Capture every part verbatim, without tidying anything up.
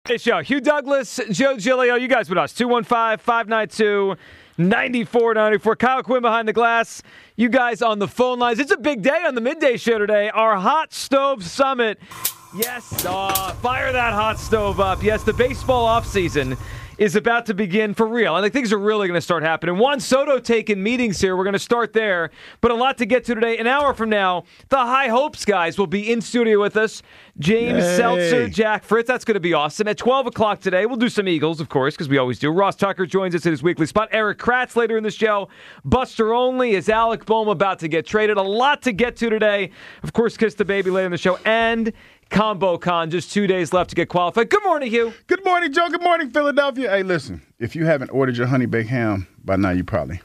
Hey, show. Hugh Douglas, Joe Giglio, you guys with us. two one five, five nine two, nine four nine four. Kyle Quinn behind the glass. You guys on the phone lines. It's a big day on the midday show today. Our Hot Stove Summit. Yes, uh, fire that hot stove up. Yes, the baseball offseason is about to begin for real. I think things are really going to start happening. Juan Soto taking meetings here. We're going to start there. But a lot to get to today. An hour from now, the High Hopes guys will be in studio with us. James Yay. Seltzer, Jack Fritz. That's going to be awesome. At twelve o'clock today, we'll do some Eagles, of course, because we always do. Ross Tucker joins us in his weekly spot. Eric Kratz later in the show. Buster Only. Is Alec Bohm about to get traded? A lot to get to today. Of course, Kiss the Baby later in the show. And Combo Con, just two days left to get qualified. Good morning, Hugh. Good morning, Joe. Good morning, Philadelphia. Hey, listen, if you haven't ordered your honey baked ham by now, you probably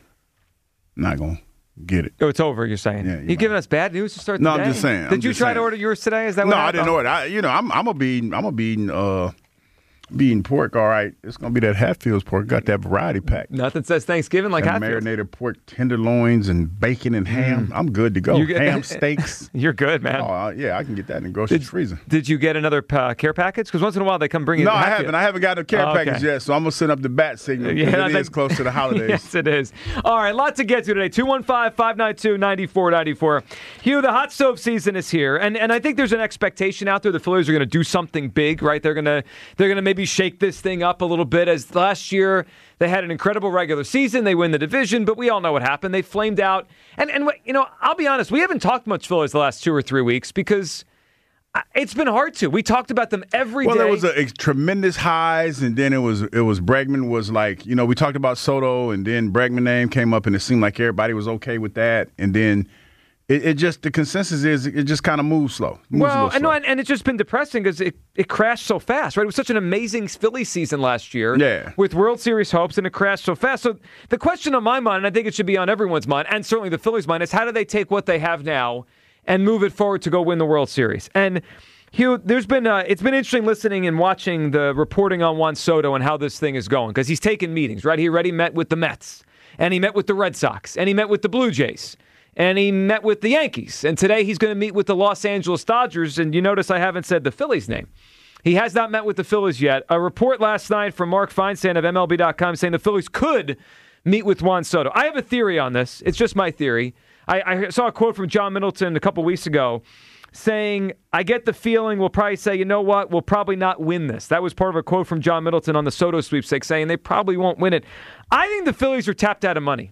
not going to get it. Oh, it's over, you're saying. Yeah, you you giving us bad news to start the No, day? I'm just saying. Did I'm you just try saying. to order yours today? Is that what No, I happened? didn't order. I, you know, I'm I'm a be I'm a be uh beating pork. All right, it's gonna be that Hatfields pork. Got that variety pack. Nothing says Thanksgiving like and Hatfields. marinated pork tenderloins and bacon and ham. I'm good to go. You get- ham steaks. You're good, man. Oh uh, yeah, I can get that in the grocery Did, freezer. did you get another uh, care package? Because once in a while they come bring you. No, I Hatfield. haven't. I haven't got a care Oh, okay. package yet, so I'm gonna send up the bat signal. Yeah, Yeah, I it think- is close to the holidays. Yes, it is. All right, lot to get to today. two one five, five nine two, nine four nine four. Hugh, the hot stove season is here, and and I think there's an expectation out there the Phillies are going to do something big, right? They're gonna they're gonna maybe shake this thing up a little bit. As last year they had an incredible regular season, they win the division, but we all know what happened. They flamed out, and and you know, I'll be honest, we haven't talked much Phillies the last two or three weeks because it's been hard to. We talked about them every well, day. there was a, a tremendous highs, and then it was it was Bregman was like, you know, we talked about Soto, and then Bregman name came up, and it seemed like everybody was okay with that, and then it, it just the consensus is it just kind of moves slow. Moves a Well, little and, no, slow. and, and it's just been depressing because it, it crashed so fast, right? It was such an amazing Phillies season last year Yeah. with World Series hopes, and it crashed so fast. So the question on my mind, and I think it should be on everyone's mind, and certainly the Phillies' mind, is how do they take what they have now and move it forward to go win the World Series? And Hugh, there's been uh, it's been interesting listening and watching the reporting on Juan Soto and how this thing is going because he's taken meetings, right? He already met with the Mets, and he met with the Red Sox, and he met with the Blue Jays, and he met with the Yankees. And today he's going to meet with the Los Angeles Dodgers, and you notice I haven't said the Phillies' name. He has not met with the Phillies yet. A report last night from Mark Feinstein of M L B dot com saying the Phillies could meet with Juan Soto. I have a theory on this. It's just my theory. I, I saw a quote from John Middleton a couple weeks ago saying, I get the feeling we'll probably say, you know what, we'll probably not win this. That was part of a quote from John Middleton on the Soto sweepstakes saying they probably won't win it. I think the Phillies are tapped out of money.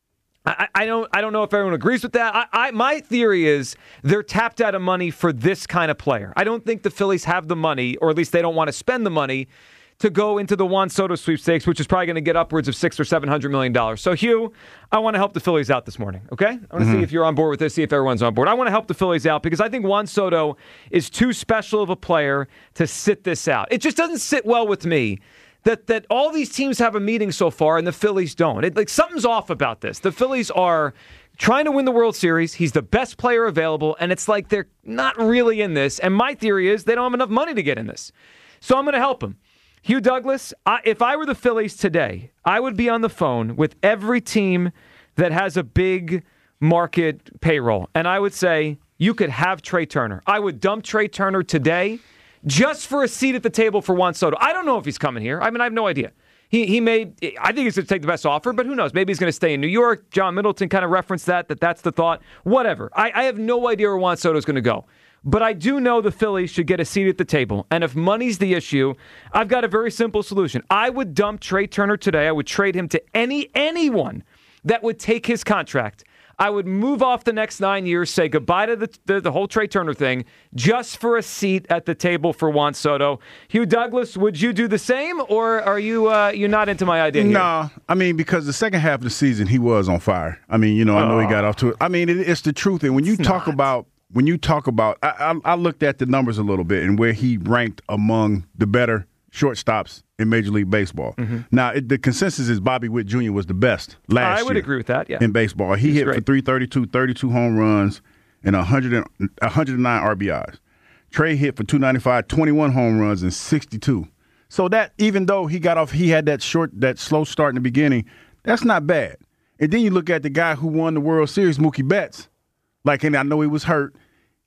I, I don't I don't know if everyone agrees with that. I, I my theory is they're tapped out of money for this kind of player. I don't think the Phillies have the money, or at least they don't want to spend the money to go into the Juan Soto sweepstakes, which is probably going to get upwards of six or seven hundred million dollars. So, Hugh, I want to help the Phillies out this morning. Okay, I want to Mm-hmm. see if you're on board with this. See if everyone's on board. I want to help the Phillies out because I think Juan Soto is too special of a player to sit this out. It just doesn't sit well with me that that all these teams have a meeting so far and the Phillies don't. It, like something's off about this. The Phillies are trying to win the World Series. He's the best player available, and it's like they're not really in this. And my theory is they don't have enough money to get in this. So I'm going to help him. Hugh Douglas, I, if I were the Phillies today, I would be on the phone with every team that has a big market payroll. And I would say, you could have Trey Turner. I would dump Trey Turner today just for a seat at the table for Juan Soto. I don't know if he's coming here. I mean, I have no idea. He he may, I think he's going to take the best offer, but who knows? Maybe he's going to stay in New York. John Middleton kind of referenced that, that that's the thought. Whatever. I, I have no idea where Juan Soto is going to go. But I do know the Phillies should get a seat at the table. And if money's the issue, I've got a very simple solution. I would dump Trey Turner today. I would trade him to any anyone that would take his contract. I would move off the next nine years, say goodbye to the, the, the whole Trey Turner thing, just for a seat at the table for Juan Soto. Hugh Douglas, would you do the same, or are you uh, you're not into my idea here? No, I mean, because the second half of the season, he was on fire. I mean, you know, I know he got off to it. I mean, it, it's the truth. And when you It's talk not. about, when you talk about, I, I, I looked at the numbers a little bit and where he ranked among the better shortstops in Major League Baseball. Mm-hmm. Now, it, the consensus is Bobby Witt Junior was the best last year. I would agree with that, yeah. In baseball. He He's hit great. for three thirty-two, thirty-two home runs, and one hundred, one hundred nine R B Is. Trey hit for two ninety-five, twenty-one home runs, and sixty-two. So that, even though he got off, he had that short, that slow start in the beginning, that's not bad. And then you look at the guy who won the World Series, Mookie Betts. Like, and I know he was hurt.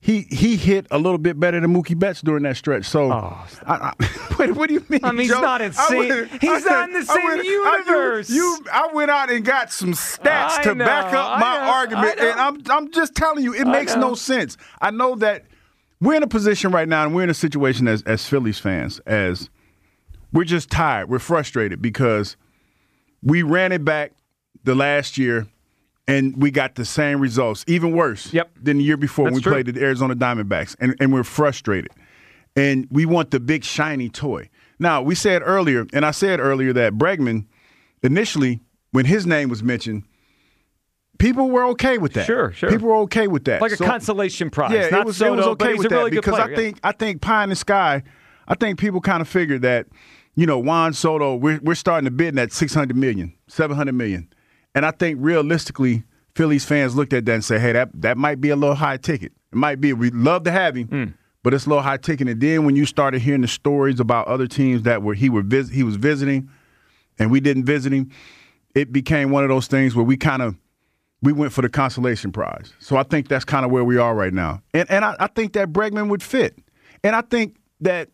he he hit a little bit better than Mookie Betts during that stretch. So, oh, I, I, what, what do you mean? I mean, Joe? he's not insane. Went, he's I, not in the same I went, universe. I, you, you, I went out and got some stats I to know, back up I my know, argument, and I'm I'm just telling you, it makes no sense. I know that we're in a position right now, and we're in a situation as as Phillies fans, as we're just tired, we're frustrated because we ran it back the last year. And we got the same results, even worse yep. than the year before when we true. played the Arizona Diamondbacks. And, and we're frustrated. And we want the big, shiny toy. Now, we said earlier, and I said earlier that Bregman, initially, when his name was mentioned, people were okay with that. Sure, sure. People were okay with that. Like a so, consolation prize. Yeah, Not it was, Soto, it was okay but he's with a really that good because player. I think I think pie in the sky, I think people kind of figured that, you know, Juan Soto, we're, we're starting to bid at six hundred million dollars, seven hundred million dollars. And I think realistically, Phillies fans looked at that and said, hey, that that might be a little high ticket. It might be. We'd love to have him, mm. but it's a little high ticket. And then when you started hearing the stories about other teams that were he were vis- he was visiting and we didn't visit him, it became one of those things where we kind of we went for the consolation prize. So I think that's kind of where we are right now. And and I, I think that Bregman would fit. And I think that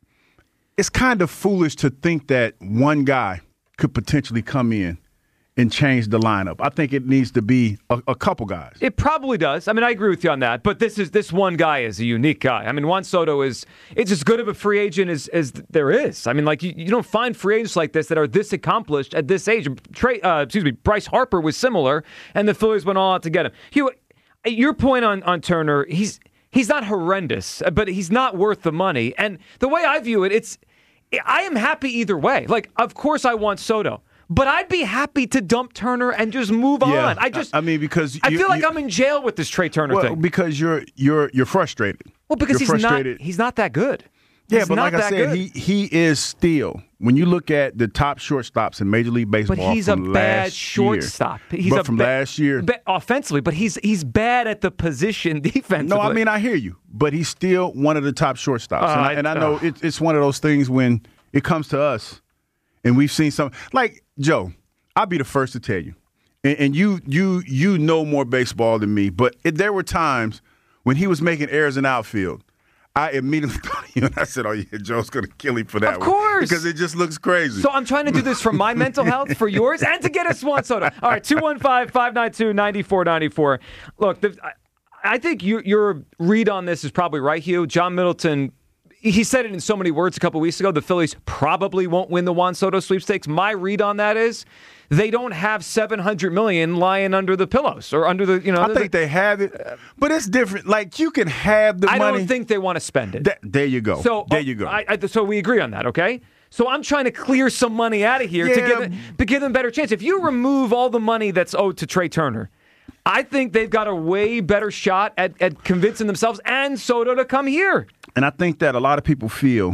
it's kind of foolish to think that one guy could potentially come in and change the lineup. I think it needs to be a, a couple guys. It probably does. I mean, I agree with you on that. But this is this one guy is a unique guy. I mean, Juan Soto is it's as good of a free agent as, as there is. I mean, like you, you don't find free agents like this that are this accomplished at this age. Trey, uh, excuse me, Bryce Harper was similar, and the Phillies went all out to get him. Hugh, your point on, on Turner, he's he's not horrendous, but he's not worth the money. And the way I view it, it's I am happy either way. Like, of course, I want Soto. But I'd be happy to dump Turner and just move yeah, on. I just, I mean, because you, I feel like you, I'm in jail with this Trey Turner well, thing. because you're you're you're frustrated. Well, because you're he's frustrated. not he's not that good. Yeah, he's but not like I said, good. he he is still. When you look at the top shortstops in Major League Baseball, but he's a from bad last shortstop. Year, He's but a from ba- last year, ba- offensively, but he's he's bad at the position defensively. No, I mean I hear you, but he's still one of the top shortstops, uh, and, I, and I know uh, it, it's one of those things when it comes to us, and we've seen some like Joe. I'll be the first to tell you, and, and you you you know more baseball than me, but it, there were times when he was making errors in outfield. I immediately thought of you, and I said, "Oh yeah, Joe's going to kill him for that." Of course, one. Because it just looks crazy. So I'm trying to do this for my mental health, for yours, and to get us Juan Soto. All right, two one five, five nine two, nine four nine four. Look, the, I, I think you, your read on this is probably right, Hugh. John Middleton. He said it in so many words a couple weeks ago. The Phillies probably won't win the Juan Soto sweepstakes. My read on that is they don't have seven hundred million dollars lying under the pillows or under the, you know. I think the, they have it, but it's different. Like you can have the I money. don't think they want to spend it. Th- there you go. So there you go. I, I, so we agree on that, okay? So I'm trying to clear some money out of here yeah. to give them, to give them a better chance. If you remove all the money that's owed to Trey Turner, I think they've got a way better shot at, at convincing themselves and Soto to come here. And I think that a lot of people feel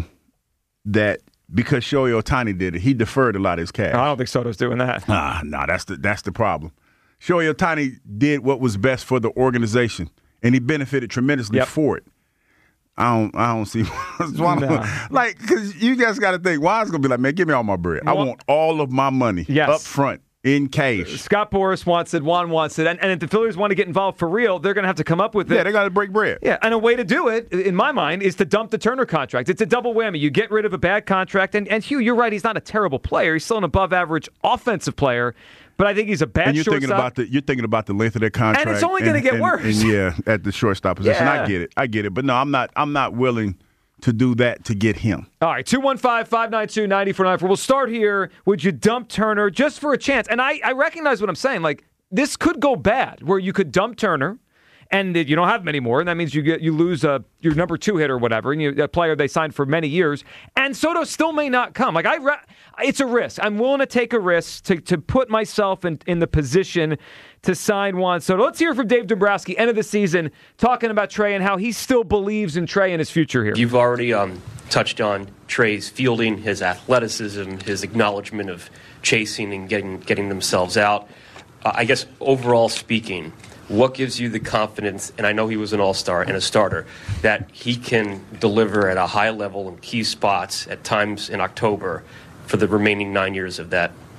that because Shohei Ohtani did it, he deferred a lot of his cash. I don't think Soto's doing that. Ah, no, that's the that's the problem. Shohei Ohtani did what was best for the organization, and he benefited tremendously yep. for it. I don't, I don't see no. like because you just got to think. Juan's gonna be like, man, give me all my bread. Well, I want all of my money yes. up front. In cash. Scott Boras wants it, Juan wants it, and, and if the Phillies want to get involved for real, they're going to have to come up with it. Yeah, they got to break bread. Yeah, and a way to do it, in my mind, is to dump the Turner contract. It's a double whammy. You get rid of a bad contract, and, and Hugh, you're right, he's not a terrible player. He's still an above-average offensive player, but I think he's a bad and you're shortstop. Thinking about the, you're thinking about the length of that contract. And it's only going to get and, worse. And, yeah, at the shortstop position. Yeah. I get it. I get it. But no, I'm not I'm not willing to do that to get him. All right, two one five, five nine two, nine four nine four. We'll start here. Would you dump Turner just for a chance? And I, I recognize what I'm saying. Like, this could go bad where you could dump Turner and you don't have him anymore, and that means you get you lose a, your number two hitter or whatever, and you, a player they signed for many years, and Soto still may not come. Like I, re- it's a risk. I'm willing to take a risk to, to put myself in, in the position to sign Juan Soto. Let's hear from Dave Dombrowski, end of the season, talking about Trey and how he still believes in Trey and his future here. You've already um, touched on Trey's fielding, his athleticism, his acknowledgement of chasing and getting getting themselves out. Uh, I guess overall speaking, what gives you the confidence, and I know he was an all-star and a starter, that he can deliver at a high level in key spots at times in October for the remaining nine years of that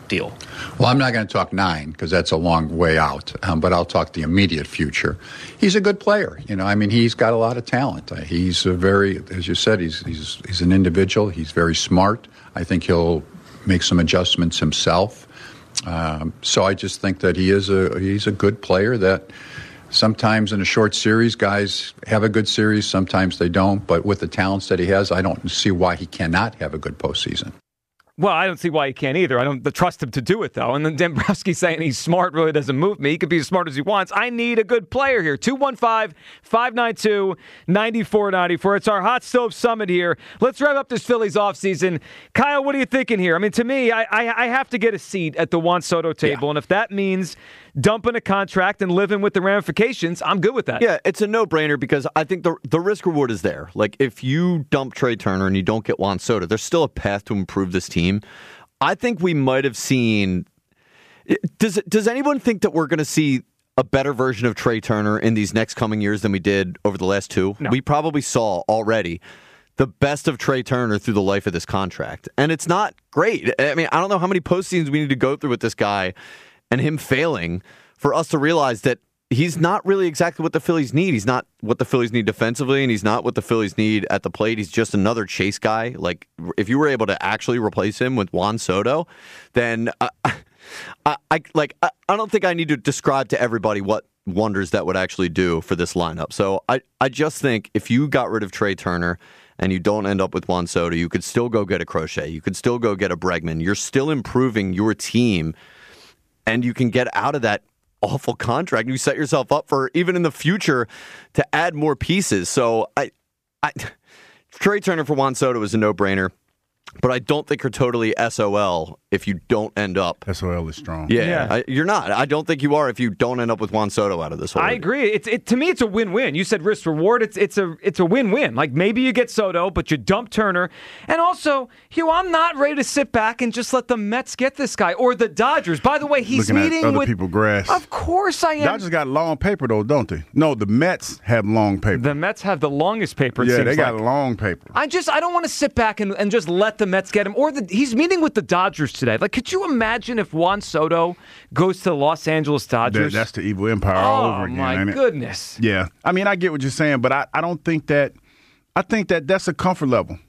deal? Well, I'm not going to talk nine because that's a long way out, um, but I'll talk the immediate future. He's a good player. You know, I mean, he's got a lot of talent. Uh, he's a very, as you said, he's, he's, he's an individual. He's very smart. I think he'll make some adjustments himself. Um, so I just think that he is a, he's a good player that sometimes in a short series, guys have a good series. Sometimes they don't. But with the talents that he has, I don't see why he cannot have a good postseason. Well, I don't see why he can't either. I don't trust him to do it, though. And then Dombrowski saying he's smart really doesn't move me. He could be as smart as he wants. I need a good player here. two one five, five nine two, nine four nine four. It's our Hot Stove Summit here. Let's wrap up this Phillies offseason. Kyle, what are you thinking here? I mean, to me, I, I, I have to get a seat at the Juan Soto table. Yeah. And if that means dumping a contract and living with the ramifications, I'm good with that. Yeah, it's a no-brainer because I think the the risk-reward is there. Like, if you dump Trey Turner and you don't get Juan Soto, there's still a path to improve this team. I think we might have seen... Does does anyone think that we're going to see a better version of Trey Turner in these next coming years than we did over the last two? No. We probably saw already the best of Trey Turner through the life of this contract. And it's not great. I mean, I don't know how many postseasons we need to go through with this guy and him failing for us to realize that he's not really exactly what the Phillies need. He's not what the Phillies need defensively, and he's not what the Phillies need at the plate. He's just another chase guy. Like, if you were able to actually replace him with Juan Soto, then uh, I, I like I, I don't think I need to describe to everybody what wonders that would actually do for this lineup. So I, I just think if you got rid of Trey Turner and you don't end up with Juan Soto, you could still go get a Crochet. You could still go get a Bregman. You're still improving your team, and you can get out of that awful contract. You set yourself up for, even in the future, to add more pieces. So I, I Trey Turner for Juan Soto is a no-brainer, but I don't think you're totally S O L if you don't end up. S O L is strong. Yeah, Yeah. I, you're not. I don't think you are if you don't end up with Juan Soto out of this whole I thing. agree. It's it to me. It's a win-win. You said risk reward. It's it's a it's a win-win. Like, maybe you get Soto, but you dump Turner, and also, Hugh, I'm not ready to sit back and just let the Mets get this guy or the Dodgers. By the way, he's Looking meeting at other with people grass. Of course, I am. Dodgers got long paper though, don't they? No, the Mets have long paper. The Mets have the longest paper. It yeah, seems they got like. long paper. I just I don't want to sit back and, and just let the Mets get him. Or the, he's meeting with the Dodgers today. Like, could you imagine if Juan Soto goes to the Los Angeles Dodgers? That, that's the evil empire oh, all over again. my ain't it? goodness. Yeah, I mean, I get what you're saying, but I, I don't think that I think that that's a comfort level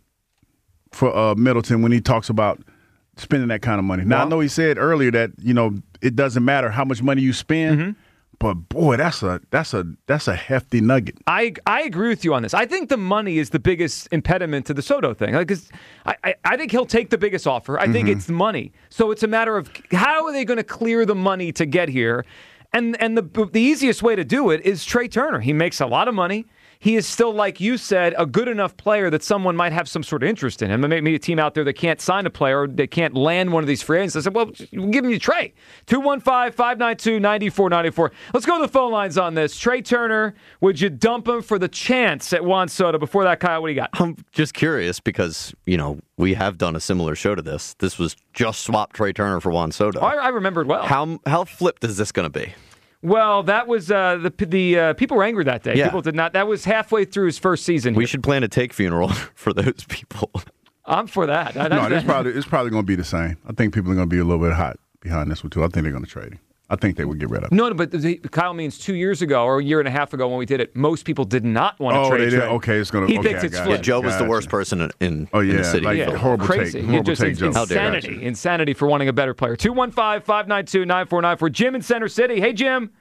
for uh, Middleton when he talks about spending that kind of money. Now, Well, I know he said earlier that, you know, it doesn't matter how much money you spend, Mm-hmm. but boy, that's a that's a that's a hefty nugget. I I agree with you on this. I think the money is the biggest impediment to the Soto thing. Like, 'cause I, I I think he'll take the biggest offer. I think Mm-hmm. it's the money. So it's a matter of how are they going to clear the money to get here, and and the the easiest way to do it is Trey Turner. He makes a lot of money. He is still, like you said, a good enough player that someone might have some sort of interest in him. There may be a team out there that can't sign a player, or they can't land one of these free agents. I said, well, we'll give him you Trey. two one five, five nine two, nine four nine four. Let's go to the phone lines on this. Trey Turner, would you dump him for the chance at Juan Soto? Before that, Kyle, what do you got? I'm just curious because, you know, we have done a similar show to this. This was just swap Trey Turner for Juan Soto. Oh, I, I remember it well. How how flipped is this going to be? Well, that was uh, the the uh, people were angry that day. Yeah. People did not. That was halfway through his first season. We here. should plan a take funeral for those people. I'm for that. I, No, it's probably it's probably going to be the same. I think people are going to be a little bit hot behind this one too. I think they're going to trade him. I think they would get rid of him. No, no, but the, Kyle means two years ago or a year and a half ago when we did it, most people did not want to Oh, trade. they did? Trey. Okay, it's gonna- He okay, thinks I it's got it. Yeah, flipped. Joe was the Gotcha. worst person in, in, Oh, in the yeah, city. like- Yeah, horrible crazy. take. You Horrible just take, it's Joe. How dare you. insanity, insanity for wanting a better player. two one five, five nine two, nine four nine four. Jim in Center City. Hey, Jim.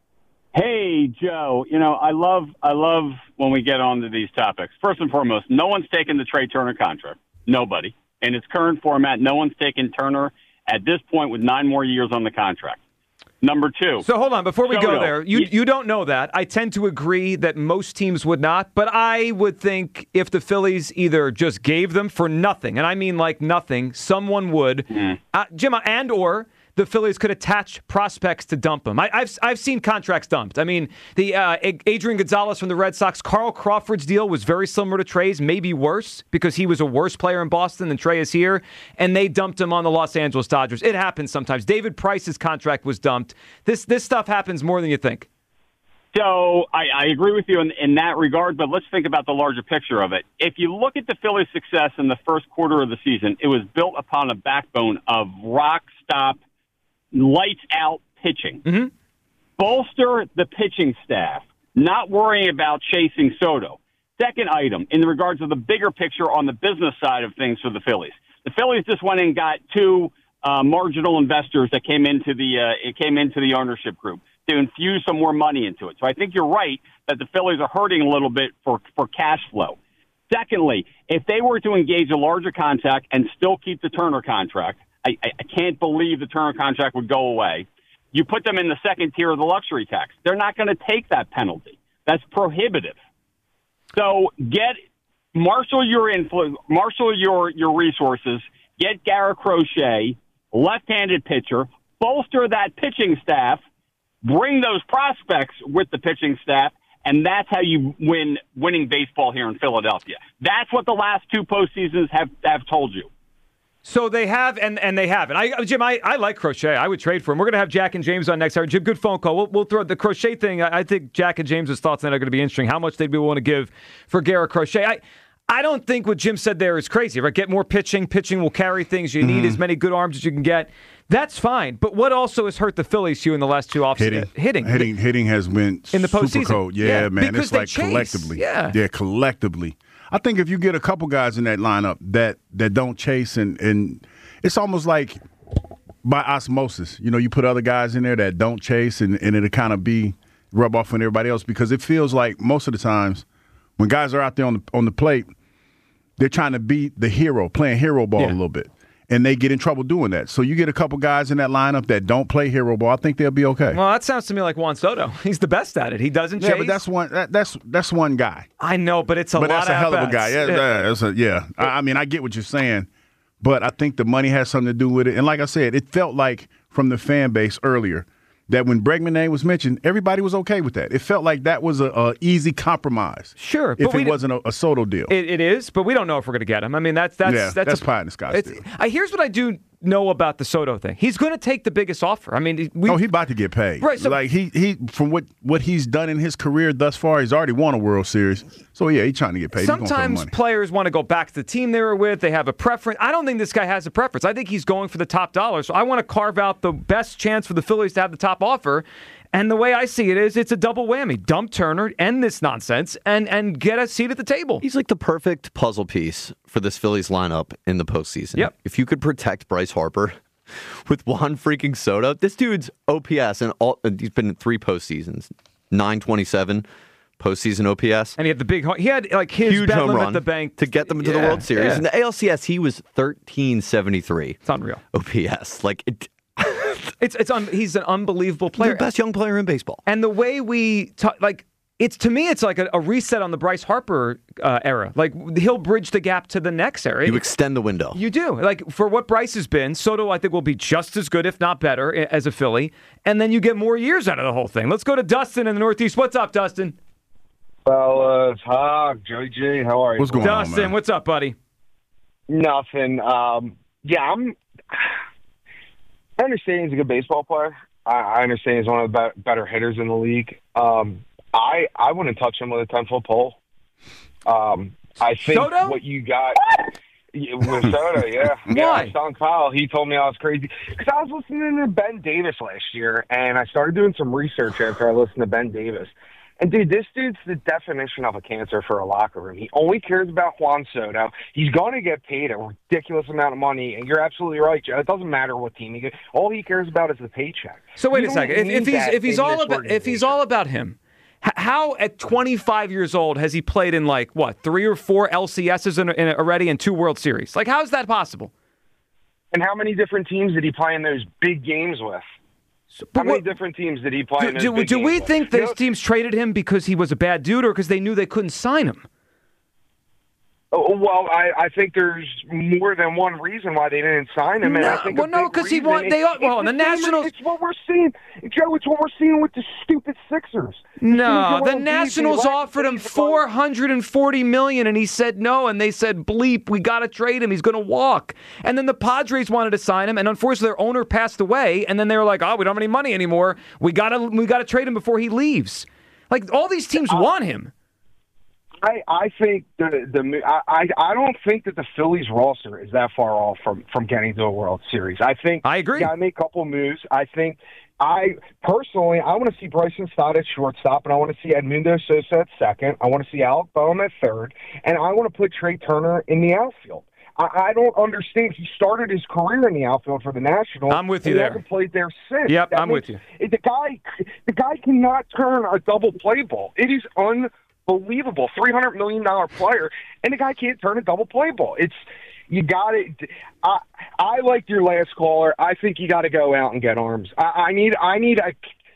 Hey, Joe. You know, I love I love when we get onto these topics. First and foremost, no one's taken the Trey Turner contract. Nobody. In its current format, no one's taken Turner at this point with nine more years on the contract. Number two. So hold on, before we Soto. go there, you Ye- you don't know that. I tend to agree that most teams would not, but I would think if the Phillies either just gave them for nothing, and I mean like nothing, someone would, Mm. uh, Jim, and or the Phillies could attach prospects to dump them. I, I've I've seen contracts dumped. I mean, the uh, Adrian Gonzalez from the Red Sox, Carl Crawford's deal was very similar to Trey's, maybe worse because he was a worse player in Boston than Trey is here, and they dumped him on the Los Angeles Dodgers. It happens sometimes. David Price's contract was dumped. This this stuff happens more than you think. So I, I agree with you in, in that regard, but let's think about the larger picture of it. If you look at the Phillies' success in the first quarter of the season, it was built upon a backbone of rock-stop, lights-out pitching. Mm-hmm. Bolster the pitching staff, not worrying about chasing Soto. Second item, in regards to the bigger picture on the business side of things for the Phillies. The Phillies just went and got two uh, marginal investors that came into the uh, it came into the ownership group to infuse some more money into it. So I think you're right that the Phillies are hurting a little bit for, for cash flow. Secondly, if they were to engage a larger contract and still keep the Turner contract, I, I, I can't believe the Turner contract would go away. You put them in the second tier of the luxury tax. They're not going to take that penalty. That's prohibitive. So get marshal your influence, marshal your, your resources, get Garrett Crochet, left-handed pitcher, bolster that pitching staff, bring those prospects with the pitching staff, and that's how you win winning baseball here in Philadelphia. That's what the last two postseasons have, have told you. So they have, and, and they have. And I, Jim, I, I like Crochet. I would trade for him. We're going to have Jack and James on next hour. Jim, good phone call. We'll, we'll throw the Crochet thing. I, I think Jack and James's thoughts on that are going to be interesting. How much they'd be willing to give for Garrett Crochet. I, I don't think what Jim said there is crazy, right? Get more pitching. Pitching will carry things. You need mm-hmm. as many good arms as you can get. That's fine. But what also has hurt the Phillies, Hugh, in the last two offseasons? Hitting. Hitting. Hitting Hitting has been in the super postseason. cold. Yeah, yeah, man. Because it's like chase. collectively. Yeah. yeah, collectively. I think if you get a couple guys in that lineup that, that don't chase, and, and it's almost like by osmosis. You know, you put other guys in there that don't chase, and, and it'll kind of be rub off on everybody else, because it feels like most of the times when guys are out there on the, on the plate, they're trying to be the hero, playing hero ball yeah. a little bit. And they get in trouble doing that. So you get a couple guys in that lineup that don't play hero ball, I think they'll be okay. Well, that sounds to me like Juan Soto. He's the best at it. He doesn't chase. Yeah, but that's one. That, that's that's one guy. I know, but it's a but lot that's a of hell of a at-bats. guy. Yeah, yeah, that's a, yeah. I, I mean, I get what you're saying, but I think the money has something to do with it. And like I said, it felt like from the fan base earlier that when Bregman name was mentioned, everybody was okay with that. It felt like that was a, a easy compromise. Sure, if but it wasn't a, a Soto deal. It, it is, but we don't know if we're going to get him. I mean, that's that's yeah, that's, that's a, pie in the sky. Still. I, here's what I do know about the Soto thing. He's going to take the biggest offer. I mean, we, oh, he's about to get paid. Right, so, like he he from what what he's done in his career thus far, he's already won a World Series. So yeah, he's trying to get paid. Sometimes players want to go back to the team they were with. They have a preference. I don't think this guy has a preference. I think he's going for the top dollar. So I want to carve out the best chance for the Phillies to have the top offer. And the way I see it is, it's a double whammy. Dump Turner, end this nonsense, and and get a seat at the table. He's like the perfect puzzle piece for this Phillies lineup in the postseason. Yep. If you could protect Bryce Harper with Juan freaking Soto, this dude's O P S, and all, he's been in three postseasons, nine twenty-seven postseason O P S. And he had the big, he had like his huge home run at the bank to get them into yeah, the World Series. Yeah. In the A L C S, he was thirteen seventy-three. It's unreal. O P S. Like, it. It's it's un, he's an unbelievable player, the best young player in baseball. And the way we talk, like it's to me, it's like a, a reset on the Bryce Harper uh, era. Like he'll bridge the gap to the next era. You extend the window. You do. Like for what Bryce has been, Soto I think will be just as good, if not better, as a Philly. And then you get more years out of the whole thing. Let's go to Dustin in the Northeast. What's up, Dustin? Fellas, hi, Joey G. How are you? What's going Dustin, on, man? what's up, buddy? Nothing. Um, yeah, I'm. I understand he's a good baseball player. I, I understand he's one of the be- better hitters in the league. Um, I I wouldn't touch him with a ten-foot pole. Um, I think Soto? what you got with Soto, yeah. Why? Yeah, Sean Kyle, he told me I was crazy. Because I was listening to Ben Davis last year, and I started doing some research after I listened to Ben Davis. And, dude, this dude's the definition of a cancer for a locker room. He only cares about Juan Soto. He's going to get paid a ridiculous amount of money. And you're absolutely right, Joe. It doesn't matter what team he gets. All he cares about is the paycheck. So wait You a don't second. If, need if he's that if he's in all this about if he's organization. all about him, h- how at twenty-five years old has he played in like what three or four L C S's in, in already and two World Series? Like how is that possible? And how many different teams did he play in those big games with? So, How many what- different teams did he play do in those do, big do games we with? think You these know- teams traded him because he was a bad dude, or because they knew they couldn't sign him? Oh, well, I, I think there's more than one reason why they didn't sign him. And No, I think well, a no, big 'cause he reason want- is- they are- well, it's the same- Nationals- It's what we're seeing, Joe. It's what we're seeing with the stupid Sixers. The No, teams that the went on Nationals Disney last offered him season. four hundred forty million dollars, and he said no, and they said, bleep, we got to trade him. He's going to walk. And then the Padres wanted to sign him, and unfortunately their owner passed away, and then they were like, oh, we don't have any money anymore. We got to we got to trade him before he leaves. Like, all these teams want him. I, I think the the I, I don't think that the Phillies roster is that far off from, from getting to a World Series. I think I agree. You got to make a couple moves. I think I personally I want to see Bryson Stott at shortstop, and I want to see Edmundo Sosa at second. I want to see Alec Boehm at third, and I want to put Trey Turner in the outfield. I, I don't understand. He started his career in the outfield for the Nationals. I'm with you and there. He hasn't played there since. Yep, That I'm makes, with you. The guy, the guy cannot turn a double play ball. It is un. Unbelievable, three hundred million dollars player, and the guy can't turn a double play ball. It's you got it. I I liked your last caller. I think you got to go out and get arms. I, I need I need a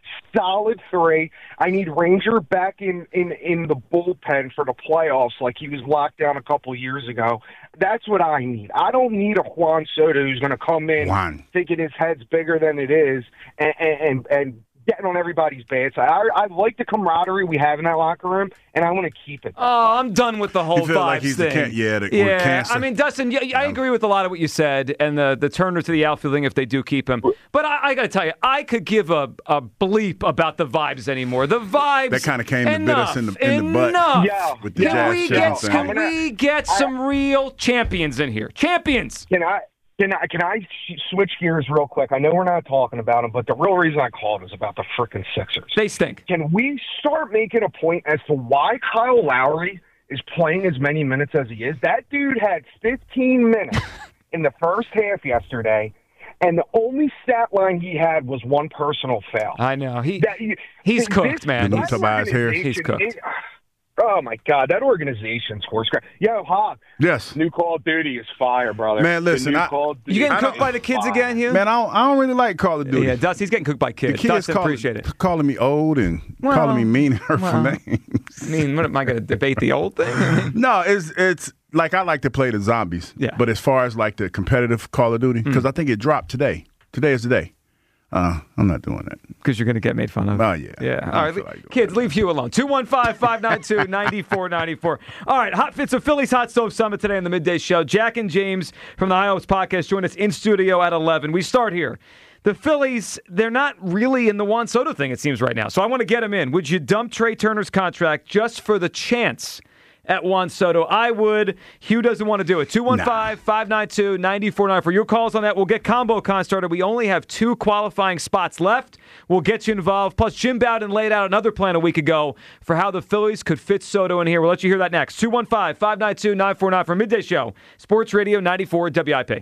solid three. I need Ranger back in, in, in the bullpen for the playoffs like he was locked down a couple years ago. That's what I need. I don't need a Juan Soto who's going to come in Juan. thinking his head's bigger than it is and and, and getting on everybody's bad side. I, I like the camaraderie we have in that locker room, and I want to keep it. Oh, I'm done with the whole You feel like vibes he's the thing. can- yeah, the- with yeah. cancer. I mean, Dustin, yeah, I agree with a lot of what you said, and the the Turner to the outfield thing if they do keep him. But I, I got to tell you, I could give a, a bleep about the vibes anymore. The vibes. That kinda came to bit enough, us in the- in the butt. enough. Yeah. With the Can Jazz we Chevy get thing. can I'm gonna- we get I- some real champions in here? Champions. Can I can I can I sh- switch gears real quick? I know we're not talking about them, but the real reason I called is about the frickin' Sixers. They stink. Can we start making a point as to why Kyle Lowry is playing as many minutes as he is? That dude had fifteen minutes in the first half yesterday, and the only stat line he had was one personal foul. I know. He That- you- he's this- cooked, man. Did He's- Tobias Harris? He's cooked. it- oh, my God. That organization's horse crap. Yo, Hawk, Yes. new Call of Duty is fire, brother. Man, The listen, new I- Call of You Duty getting is cooked by the kids fire. again, Hugh? Man, I don't, I don't really like Call of Duty. Yeah, Dust, he's getting cooked by the kids. kids Dustin, call, appreciate it. calling me old and Well, calling me mean and hurtful well. names. I mean, what am I going to debate the old thing? No, it's it's like I like to play the zombies. Yeah. But as far as like the competitive Call of Duty, because I think it dropped today. Today is the day. Uh, I'm not doing that. Because you're going to get made fun of. Oh, yeah. Yeah. I All don't right. feel like doing Kids, that. leave Hugh alone. two one five, five nine two, nine four nine four. All right. Hot Fits of Phillies Hot Stove Summit today on the Midday Show. Jack and James from the High Hopes Podcast join us in studio at eleven. We start here. The Phillies, they're not really in the Juan Soto thing, it seems, right now. So I want to get him in. Would you dump Trey Turner's contract just for the chance at Juan Soto? I would. Hugh doesn't want to do it. two one five, five nine two, nine four nine four. Your calls on that. We'll get Combo Con started. We only have two qualifying spots left. We'll get you involved. Plus, Jim Bowden laid out another plan a week ago for how the Phillies could fit Soto in here. We'll let you hear that next. two one five, five nine two, nine four nine four. Midday Show. Sports Radio ninety-four W I P.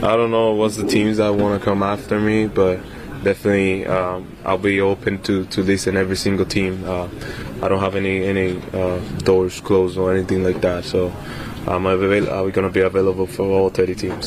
I don't know what's the teams that want to come after me, but definitely um, I'll be open to, to listen every single team. Uh, I don't have any any uh, doors closed or anything like that, so I'm avail- I'm going to be available for all thirty teams.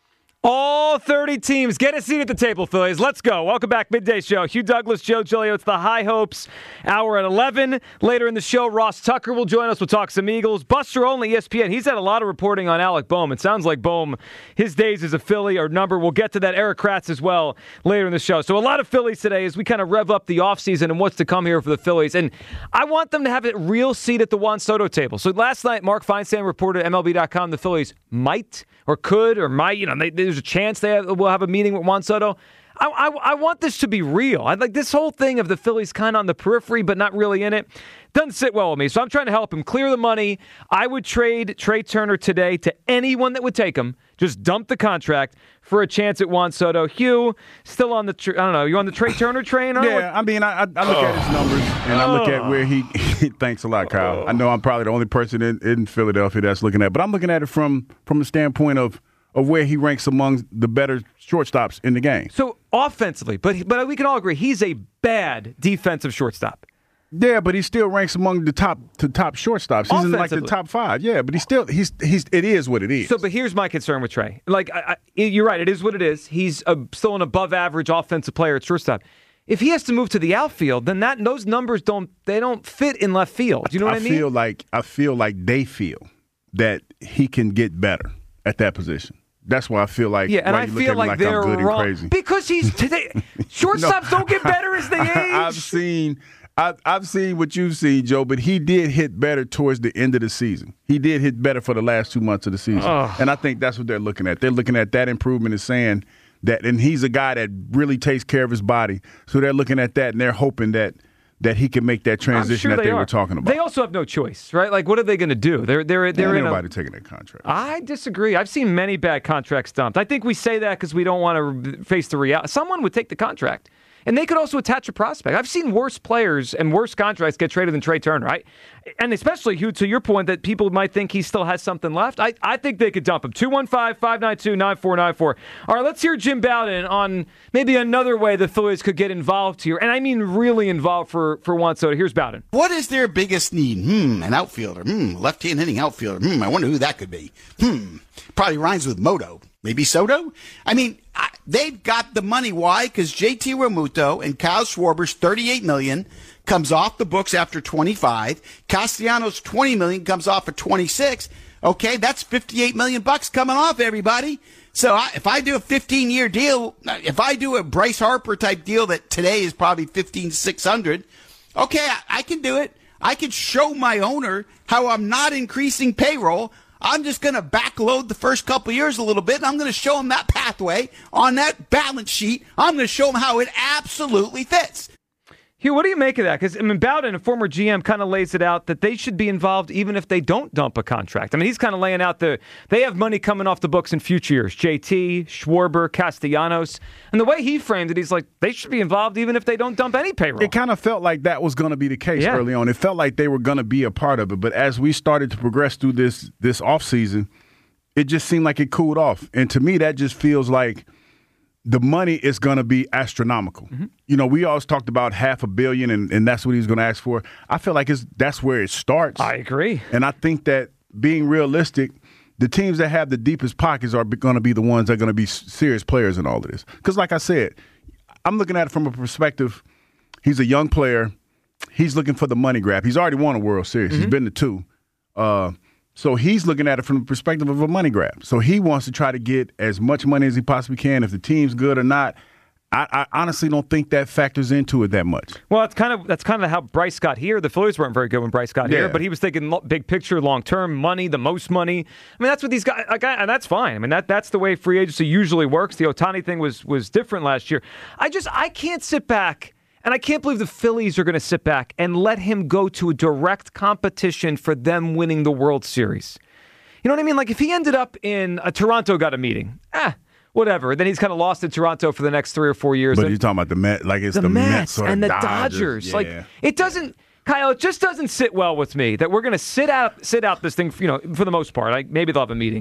All thirty teams. Get a seat at the table, Phillies. Let's go. Welcome back, Midday Show. Hugh Douglas, Joe Giglio. It's the High Hopes Hour at eleven. Later in the show, Ross Tucker will join us. We'll talk some Eagles. Buster Olney, E S P N. He's had a lot of reporting on Alec Boehm. It sounds like Boehm, his days as a Philly are numbered. We'll get to that. Eric Kratz as well later in the show. So a lot of Phillies today as we kind of rev up the offseason and what's to come here for the Phillies. And I want them to have a real seat at the Juan Soto table. So last night, Mark Feinstein reported at M L B dot com the Phillies might or could or might, you know, they, there's a chance they have, will have a meeting with Juan Soto. I, I, I want this to be real. I like this whole thing of the Phillies kind of on the periphery but not really in it. Doesn't sit well with me. So I'm trying to help him clear the money. I would trade Trey Turner today to anyone that would take him. Just dump the contract for a chance at Juan Soto. Hugh, still on the, tr- I don't know, you on the Trey Turner train? Or yeah, I mean, I, I look oh. at his numbers, and I look at where he – thanks a lot, Kyle. I know I'm probably the only person in, in Philadelphia that's looking at it, but I'm looking at it from from the standpoint of – of where he ranks among the better shortstops in the game. So offensively, but but we can all agree he's a bad defensive shortstop. Yeah, but he still ranks among the top the top shortstops. He's in like the top five. Yeah, but he's still he's he's it is what it is. So, but here's my concern with Trey. Like I, I, you're right, it is what it is. He's a, still an above average offensive player at shortstop. If he has to move to the outfield, then that those numbers don't they don't fit in left field. Do you know what I, I mean? I feel like I feel like they feel that he can get better at that position. That's why I feel like yeah, and I feel like, like they're I'm good wrong and crazy. Because he's today. Shortstops no, don't get better as they age. I've seen, I've, I've seen what you've seen, Joe. But he did hit better towards the end of the season. He did hit better for the last two months of the season, oh. and I think that's what they're looking at. They're looking at that improvement and saying that, and he's a guy that really takes care of his body. So they're looking at that and they're hoping that. that he can make that transition sure that they, they are. were talking about. They also have no choice, right? Like, what are they going to do? They're they're they're yeah, in nobody a, taking that contract. I disagree. I've seen many bad contracts dumped. I think we say that because we don't want to face the reality. Someone would take the contract, and they could also attach a prospect. I've seen worse players and worse contracts get traded than Trey Turner, right? And especially, Hugh, to your point that people might think he still has something left. I, I think they could dump him. two one five, five nine two, nine four nine four. All right, let's hear Jim Bowden on maybe another way the Phillies could get involved here. And I mean really involved for, for Juan Soto. Here's Bowden. What is their biggest need? Hmm, an outfielder. Hmm, left-hand hitting outfielder. Hmm, I wonder who that could be. Hmm, probably rhymes with Moto. Maybe Soto? I mean, I, they've got the money. Why? Because J T Realmuto and Kyle Schwarber's thirty-eight million dollars comes off the books after twenty-five. Castellanos' twenty million dollars comes off at twenty-six. Okay, that's fifty-eight million dollars bucks coming off, everybody. So I, if I do a fifteen-year deal, if I do a Bryce Harper type deal that today is probably fifteen thousand six hundred dollars, okay, I, I can do it. I can show my owner how I'm not increasing payroll. I'm just going to backload the first couple of years a little bit, and I'm going to show them that pathway on that balance sheet. I'm going to show them how it absolutely fits. Hugh, what do you make of that? Because I mean, Bowden, a former G M, kind of lays it out that they should be involved even if they don't dump a contract. I mean, he's kind of laying out the they have money coming off the books in future years. J T, Schwarber, Castellanos. And the way he framed it, he's like, they should be involved even if they don't dump any payroll. It kind of felt like that was going to be the case yeah. early on. It felt like they were going to be a part of it. But as we started to progress through this this offseason, it just seemed like it cooled off. And to me, that just feels like the money is going to be astronomical. Mm-hmm. You know, we always talked about half a billion, and, and that's what he's going to ask for. I feel like it's that's where it starts. I agree. And I think that being realistic, the teams that have the deepest pockets are going to be the ones that are going to be serious players in all of this. Because like I said, I'm looking at it from a perspective, he's a young player. He's looking for the money grab. He's already won a World Series. Mm-hmm. He's been to two. Uh, So he's looking at it from the perspective of a money grab. So he wants to try to get as much money as he possibly can. If the team's good or not, I, I honestly don't think that factors into it that much. Well, it's kind of that's kind of how Bryce got here. The Phillies weren't very good when Bryce got yeah. here, but he was thinking big picture, long term, money, the most money. I mean, that's what these guys, and that's fine. I mean, that that's the way free agency usually works. The Ohtani thing was was different last year. I just I can't sit back. And I can't believe the Phillies are going to sit back and let him go to a direct competition for them winning the World Series. You know what I mean? Like if he ended up in a Toronto got a meeting, ah, whatever. Then he's kind of lost in Toronto for the next three or four years. But you're talking about the Mets, like it's the, the Mets, Mets or and the Dodgers. Dodgers. Yeah. Like it doesn't, Kyle. It just doesn't sit well with me that we're going to sit out, sit out this thing. You know, for the most part, like maybe they'll have a meeting.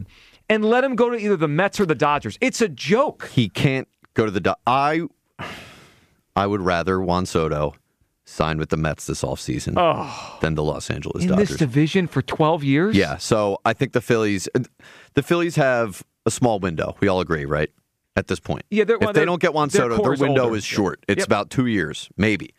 and let him go to either the Mets or the Dodgers. It's a joke. He can't go to the Do- I I would rather Juan Soto sign with the Mets this offseason oh. than the Los Angeles In Dodgers. this division for twelve years? Yeah, so I think the Phillies the Phillies have a small window. We all agree, right? At this point. Yeah, if well, they don't get Juan their Soto, their core's window older. is short. It's Yep. about two years, maybe.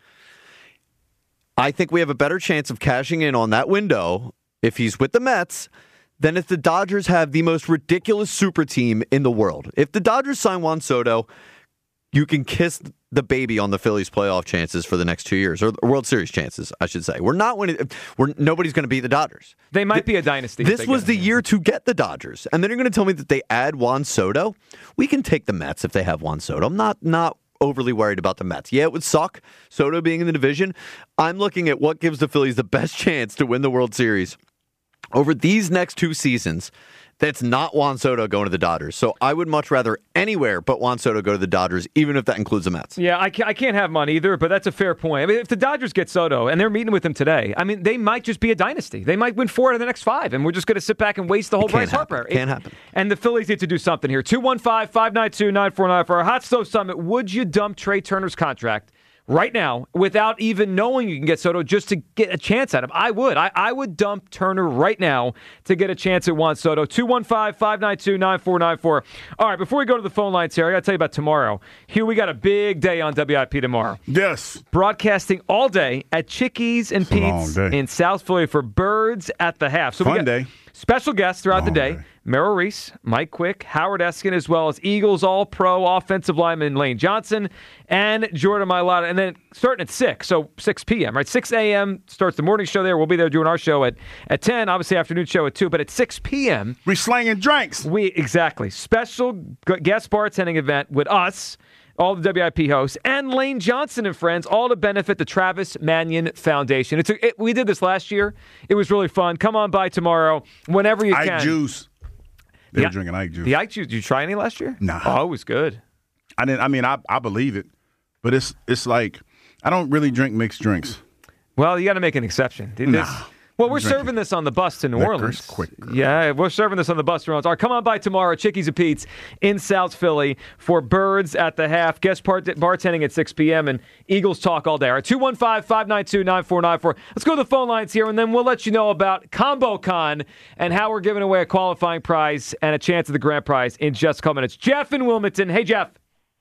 I think we have a better chance of cashing in on that window if he's with the Mets than if the Dodgers have the most ridiculous super team in the world. If the Dodgers sign Juan Soto, you can kiss the baby on the Phillies' playoff chances for the next two years, or World Series chances, I should say. We're not winning. We're nobody's going to beat the Dodgers. They might be a dynasty. if This they was get the him. year to get the Dodgers, and then you're going to tell me that they add Juan Soto. We can take the Mets if they have Juan Soto. I'm not not overly worried about the Mets. Yeah, it would suck Soto being in the division. I'm looking at what gives the Phillies the best chance to win the World Series over these next two seasons. That's not Juan Soto going to the Dodgers. So I would much rather anywhere but Juan Soto go to the Dodgers, even if that includes the Mets. Yeah, I can't, I can't have him on either, but that's a fair point. I mean, if the Dodgers get Soto, and they're meeting with him today, I mean, they might just be a dynasty. They might win four out of the next five, and we're just going to sit back and waste the whole It can't Bryce Harper. happen. It can't happen. And the Phillies need to do something here. two one five, five nine two, nine four nine for our Hot Stove Summit. Would you dump Trey Turner's contract right now without even knowing you can get Soto just to get a chance at him? I would. I, I would dump Turner right now to get a chance at Juan Soto. two one five, five nine two, nine four nine four. All right, before we go to the phone lines here, I got to tell you about tomorrow. Here we got a big day on W I P tomorrow. Yes. Broadcasting all day at Chickies and It's a long Pete's day. in South Philly for Birds at the Half. So we Fun got day. special guests throughout the Long day. day. Merrill Reese, Mike Quick, Howard Eskin, as well as Eagles All-Pro offensive lineman Lane Johnson and Jordan Mailata. And then starting at six, so six p.m., right? six a.m. starts the morning show there. We'll be there doing our show at, at ten, obviously afternoon show at two. But at six p.m., We slanging drinks. we exactly special g- guest bartending event with us, all the W I P hosts, and Lane Johnson and friends, all to benefit the Travis Manion Foundation. It's a, it, we did this last year. It was really fun. Come on by tomorrow, whenever you Ike can. juice. They The- were drinking Ike juice. The Ike juice. Did you try any last year? Nah. Oh, it was good. I didn't. I mean, I I believe it, but it's it's like I don't really drink mixed drinks. Well, you got to make an exception. This- Nah. Well, we're Drinking. serving this on the bus to New Liquor's Orleans. quicker. Yeah, we're serving this on the bus to New Orleans. All right, come on by tomorrow, Chickies and Pete's in South Philly for Birds at the Half. Guest part- bartending at six p.m. and Eagles talk all day. All right, two one five, five nine two, nine four nine four. Let's go to the phone lines here, and then we'll let you know about Combo Con and how we're giving away a qualifying prize and a chance at the grand prize in just a couple minutes. Jeff in Wilmington. Hey, Jeff.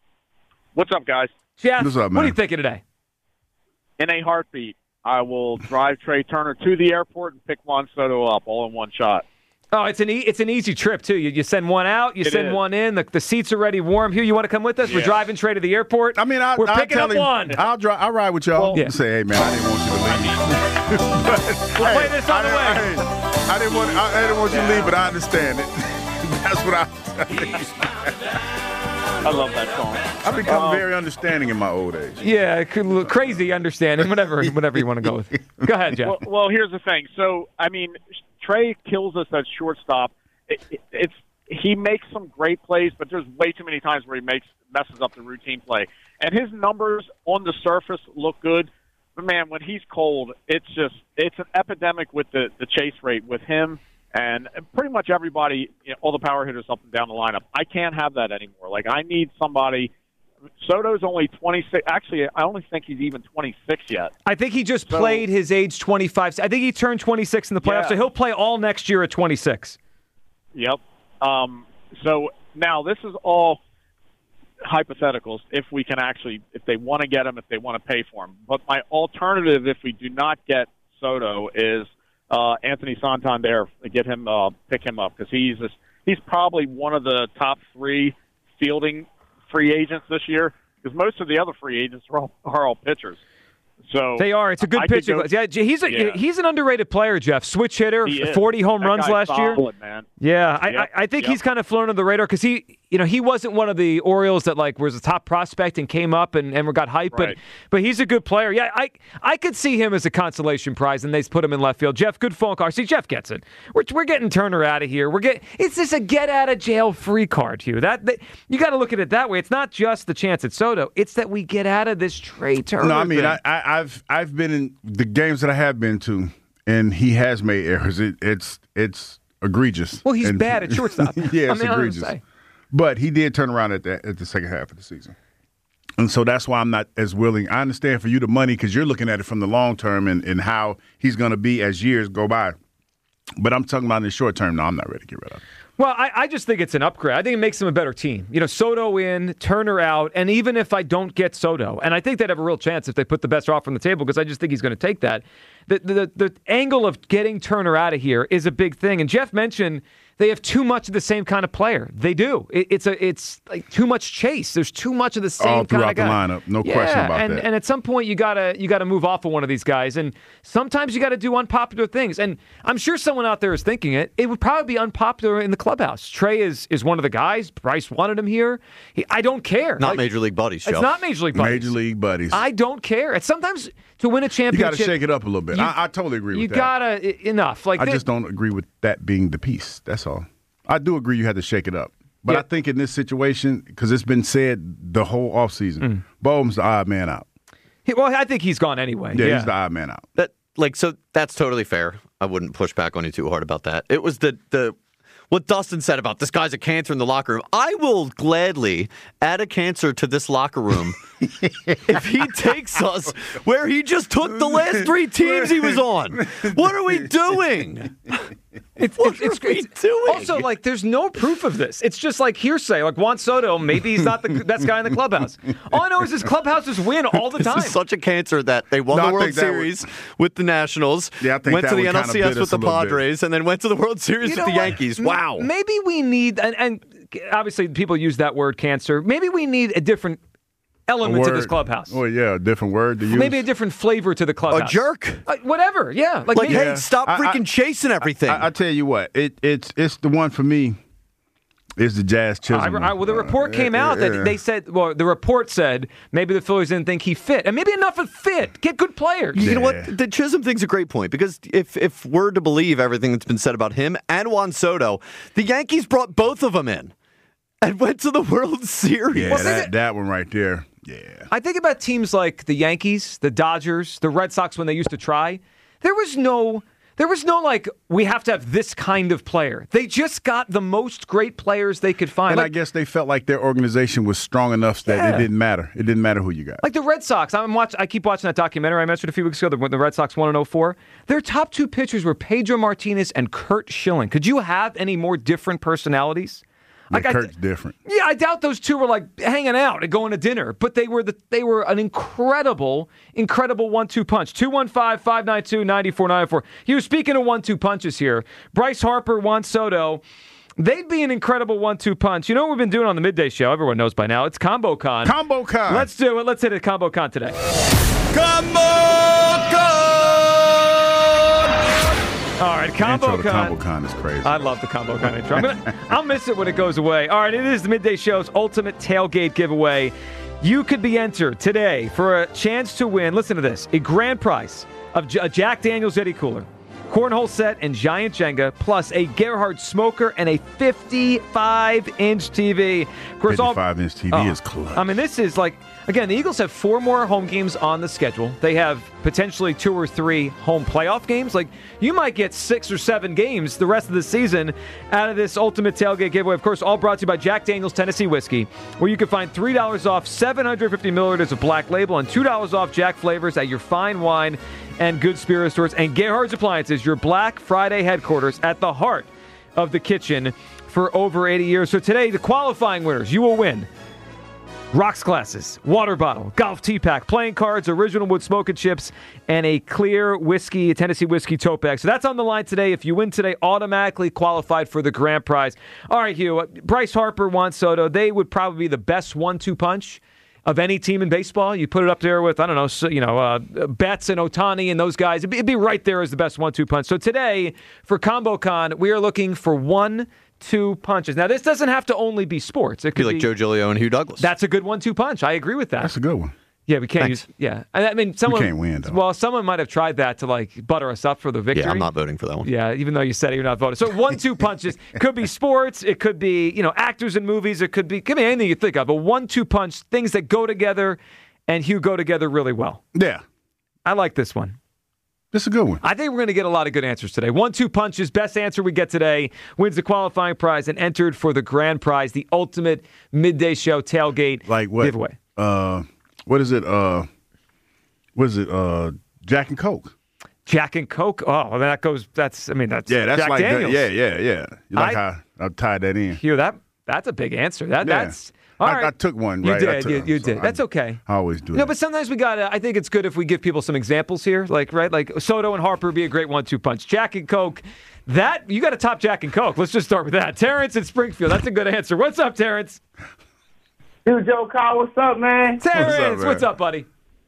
What's up, guys? Jeff, What's up, what man? are you thinking today? In a heartbeat, I will drive Trey Turner to the airport and pick Juan Soto up all in one shot. Oh, it's an e- it's an easy trip too. You, you send one out, you It send is. one in. The, the seats are already warm. Here, you want to come with us? We're Yeah. driving Trey to the airport. I mean, I, we're I'll picking tell up him, one. I'll drive. I'll ride with y'all. Well, yeah. and say, hey man, I didn't want you to leave. But, We'll hey, play this on I the way. didn't- hey, I didn't want. I, I didn't want you to leave, but I understand it. That's what I. I love that song. I've become Um, very understanding in my old age. Yeah, c- crazy understanding. Whatever, whatever you want to go with. Go ahead, Jeff. Well, well, here's the thing. So, I mean, Trey kills us at shortstop. It, it, it's he makes some great plays, but there's way too many times where he makes messes up the routine play. And his numbers on the surface look good, but man, when he's cold, it's just it's an epidemic with the the chase rate with him. And pretty much everybody, you know, all the power hitters up and down the lineup. I can't have that anymore. Like, I need somebody. Soto's only twenty-six. Actually, I only think he's even twenty-six yet. I think he just So- played his age twenty-five. I think he turned twenty-six in the playoffs, Yeah. so he'll play all next year at twenty-six. Yep. Um, so now this is all hypotheticals if we can actually, if they want to get him, if they want to pay for him. But my alternative, if we do not get Soto, is uh, Anthony Santander. Get him, uh, pick him up because he's a, he's probably one of the top three fielding free agents this year because most of the other free agents are all, are all pitchers. So They are. It's a good I could pitching go- class. Yeah, J- he's a Yeah. he's an underrated player, Jeff. Switch hitter, He is. forty home That runs guy's last year. solid, man. Yeah, I, Yep, I, I think yep. he's kind of flown under the radar because he, you know, he wasn't one of the Orioles that like was a top prospect and came up and, and got hyped, Right. but but he's a good player. Yeah, I I could see him as a consolation prize, and they put him in left field. Jeff, good phone call. See, Jeff gets it. We're we're getting Turner out of here. We're getting it's just a get out of jail free card, Hugh. That, that you got to look at it that way. It's not just the chance at Soto; it's that we get out of this Trey Turner. No, I mean, thing. I, I, I've I've been in the games that I have been to, and he has made errors. It, it's it's egregious. Well, he's And- bad at shortstop. yeah, I it's mean, I don't egregious. say. But he did turn around at the, at the second half of the season. And so that's why I'm not as willing. I understand for you the money because you're looking at it from the long term and, and how he's going to be as years go by. But I'm talking about in the short term. No, I'm not ready to get rid of him. Well, I, I just think it's an upgrade. I think it makes them a better team. You know, Soto in, Turner out, and even if I don't get Soto, and I think they'd have a real chance if they put the best offer on the table because I just think he's going to take that. The, the the angle of getting Turner out of here is a big thing. And Jeff mentioned they have too much of the same kind of player. They do. It, it's a it's like too much chase. There's too much of the same All kind of guy. throughout the lineup, no yeah, question about and, that. And at some point you gotta you gotta move off of one of these guys. And sometimes you got to do unpopular things. And I'm sure someone out there is thinking it. It would probably be unpopular in the clubhouse. Trey is is one of the guys. Bryce wanted him here. He, I don't care. Not Like, Major League Buddies, Joe. It's not Major League Buddies. Major League Buddies. I don't care. It's sometimes to win a You championship. got to shake it up a little bit. you- I, I totally agree You with that. gotta e- enough. Like I thi- just don't agree with that being the piece. That's all. I do agree you had to shake it up. But Yeah. I think in this situation, because it's been said the whole offseason, Mm. Bohm's the odd man out. He- well, I think he's gone anyway. Yeah, Yeah, he's the odd man out. That like so that's totally fair. I wouldn't push back on you too hard about that. It was the the what Dustin said about this guy's a cancer in the locker room. I will gladly add a cancer to this locker room if he takes us where he just took the last three teams he was on. What are we doing? It's, What it's, it's, are we it's- doing? Also, like, there's no proof of this. It's just like hearsay. Like Juan Soto, maybe he's not the best guy in the clubhouse. All I know is his clubhouses win all the This time. is such a cancer that they won No, I the World think that would- Series with the Nationals, Yeah, I think went that to the would N L kinda C S bit with us the a little bit. Padres, and then went to the World Series You with the know what? Yankees. M- Wow. Maybe we need, and, and obviously people use that word cancer. Maybe we need a different element to this Word- clubhouse. Oh, yeah, a different word to use. Maybe a different flavor to the A clubhouse. jerk. Uh, whatever, yeah. Like, Like, maybe, hey, stop I- freaking I- chasing everything. I, I tell you what, it, it's it's the one for me. Is the Jazz Chisholm? I, I, well, the report Uh, came yeah, out that yeah. they said, well, the report said maybe the Phillies didn't think he fit. And maybe enough of fit. Get good players. You know Yeah. what? The Chisholm thing's a great point because if if we're to believe everything that's been said about him and Juan Soto, the Yankees brought both of them in and went to the World Series. Yeah, Well, that, think- that one right there. Yeah. I think about teams like the Yankees, the Dodgers, the Red Sox when they used to try. There was no, there was no like, we have to have this kind of player. They just got the most great players they could find. And I Like, guess they felt like their organization was strong enough that Yeah. it didn't matter. It didn't matter who you got. like the Red Sox. I'm watch, I keep watching that documentary I mentioned a few weeks ago when the Red Sox won in oh four. Their top two pitchers were Pedro Martinez and Kurt Schilling. Could you have any more different personalities? Yeah, Like, I- Kurt's different. Yeah, I doubt those two were like hanging out and going to dinner, but they were the they were an incredible, incredible one-two punch. two one five, five nine two, nine four nine four. Hugh, speaking of one-two punches here, Bryce Harper, Juan Soto, they'd be an incredible one-two punch. You know what we've been doing on the midday show? Everyone knows by now. It's Combo Con. Combo Con. Let's do it. Let's hit it, Combo Con today. All right, Combo Intro to Con. Combo Con is crazy. I love the Combo Con intro. I'm gonna, I'll miss it when it goes away. All right, it is the Midday Show's ultimate tailgate giveaway. You could be entered today for a chance to win, listen to this, a grand prize of J- a Jack Daniels Eddie Cooler, cornhole set and giant Jenga, plus a Gerhard smoker and a fifty-five inch T V. Of course, all- fifty-five inch T V Oh, is clutch. I mean, this is like, again, the Eagles have four more home games on the schedule. They have potentially two or three home playoff games. Like, you might get six or seven games the rest of the season out of this ultimate tailgate giveaway. Of course, all brought to you by Jack Daniels Tennessee Whiskey, where you can find three dollars off seven hundred fifty milliliters of Black Label and two dollars off Jack flavors at your fine wine and good spirit stores. And Gerhard's Appliances, your Black Friday headquarters at the heart of the kitchen for over eighty years. So today, the qualifying winners, you will win rocks glasses, water bottle, golf tee pack, playing cards, original wood smoking chips, and a clear whiskey, Tennessee whiskey tote bag. So that's on the line today. If you win today, automatically qualified for the grand prize. All right, Hugh, Bryce Harper, Juan Soto, they would probably be the best one-two punch of any team in baseball. You put it up there with, I don't know, so, you know, uh, Betts and Ohtani and those guys. It'd be, it'd be right there as the best one-two punch. So today, for Combo Con, we are looking for one two punches. Now, this doesn't have to only be sports. It Be could like be Joe Giglio and Hugh Douglas. That's a good one-two punch. I agree with that. That's a good one. Yeah, we can't Thanks. use. Yeah, I I mean, someone can't win, though. Well, someone might have tried that to like butter us up for the victory. yeah, I'm not voting for that one. Yeah, even though you said you're not voting. So one-two punches could be sports. It could be you know actors in movies. It could be could be anything you think of. A one-two punch, things that go together, and Hugh go together really well. Yeah. I like this one. This is a good one. I think we're going to get a lot of good answers today. One, two punches. Best answer we get today wins the qualifying prize and entered for the grand prize, the ultimate midday show tailgate like what? giveaway. Uh, what is it? Uh, what is it? Uh, Jack and Coke. Jack and Coke. Oh, well, that goes. That's. I mean, that's. Yeah, that's Jack like Daniels. The, yeah, yeah, yeah. You like I, how I tied that in? Hugh, that that's a big answer. That yeah. that's. All I, right. I took one. You Right? did. Took, you you so did. I, That's okay. I always do. No, that. but sometimes we got to, I think it's good if we give people some examples here. Like, right? Like Soto and Harper would be a great one two punch. Jack and Coke. That, you got to top Jack and Coke. Let's just start with that. Terrence in Springfield. That's a good answer. What's up, Terrence? Dude, Joe Kyle, what's up, man? Terrence, What's up, man? what's up, buddy?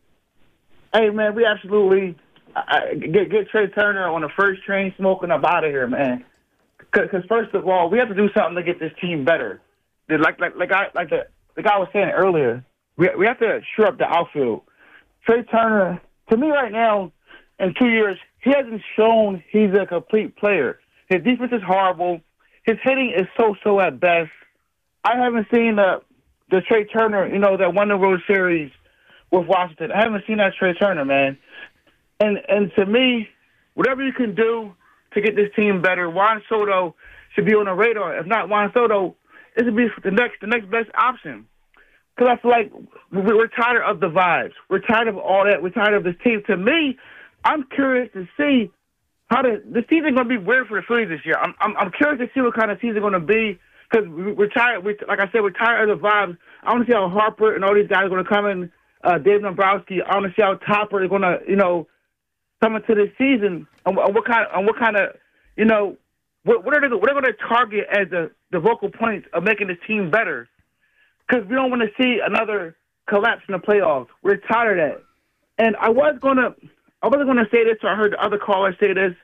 Hey, man, we absolutely uh, get get Trey Turner on the first train smoking up out of here, man. Because first of all, we have to do something to get this team better. Like like like I like the the guy was saying earlier, we we have to shore up the outfield. Trey Turner, to me right now, in two years, he hasn't shown he's a complete player. His defense is horrible. His hitting is so-so at best. I haven't seen the the Trey Turner, you know, that won the World Series with Washington. I haven't seen that Trey Turner, man. And and to me, whatever you can do to get this team better, Juan Soto should be on the radar. If not Juan Soto, it should be the next the next best option. Because I feel like we're tired of the vibes. We're tired of all that. We're tired of this team. To me, I'm curious to see how the the season going to be weird for the Phillies this year. I'm I'm, I'm curious to see what kind of season going to be because we're tired. We like I said, we're tired of the vibes. I want to see how Harper and all these guys are going to come in. Uh, Dave Dombrowski. I want to see how Topper is going to you know come into this season and, and what kind and what kind of you know what what are they what are they going to target as the the vocal points of making this team better. Because we don't want to see another collapse in the playoffs. We're tired of that. And I was gonna, I wasn't gonna say this. So I heard the other callers say this.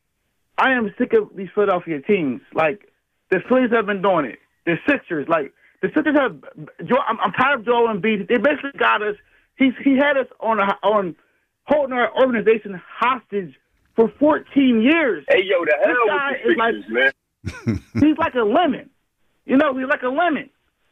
I am sick of these Philadelphia teams. Like the Phillies have been doing it. The Sixers, like the Sixers have. I'm, I'm tired of Joel Embiid. They basically got us. He's he had us on a, on holding our organization hostage for fourteen years. Hey yo, the hell this guy with is like, man. He's like a lemon. You know, he's like a lemon.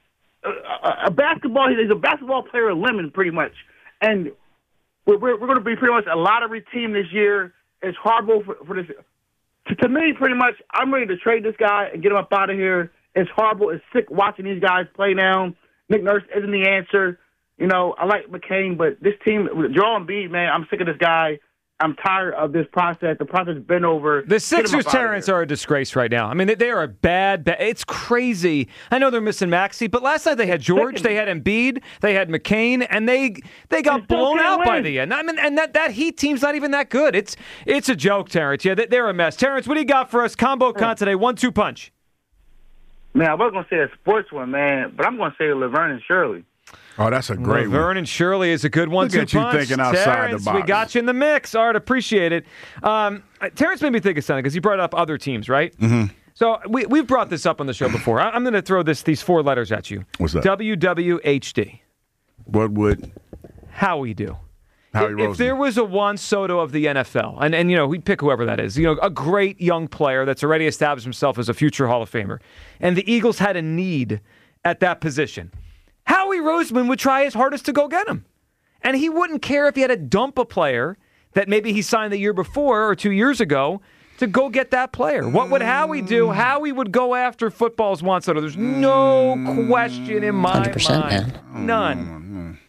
A, a, a basketball, he's a basketball player, a lemon, pretty much. And we're we're, we're going to be pretty much a lottery team this year. It's horrible for, for this. To, to me, pretty much, I'm ready to trade this guy and get him up out of here. It's horrible. It's sick watching these guys play now. Nick Nurse isn't the answer. You know, I like McCain, but this team, Joel Embiid, man, I'm sick of this guy. I'm tired of this process. The process has been over. The Sixers, Terrence, are a disgrace right now. I mean, they, they are a bad, bad. It's crazy. I know they're missing Maxey, but last night they had George, they had Embiid, they had McCain, and they they got blown out by the end. I mean, and that, that Heat team's not even that good. It's it's a joke, Terrence. Yeah, they're a mess. Terrence, what do you got for us? Combo Con today, one two punch. Man, I was going to say a sports one, man, but I'm going to say Laverne and Shirley. Oh, that's a great Laverne one. and Shirley is a good one. Look two at you punch. thinking outside Terrence, the box. we got you in the mix. Art, appreciate it. Um, Terrence made me think of something because he brought up other teams, right? Mm-hmm. So we, we've brought this up on the show before. I, I'm going to throw this these four letters at you. What's that? W W H D. What would Howie do? Howie if, Roseman. if there was a Juan Soto of the N F L, and, and you know, we'd pick whoever that is, you know, a great young player that's already established himself as a future Hall of Famer, and the Eagles had a need at that position, Howie Roseman would try his hardest to go get him. And he wouldn't care if he had to dump a player that maybe he signed the year before or two years ago to go get that player. What would Howie do? Howie would go after football's Juan Soto. There's no question in my one hundred percent, mind. man. None.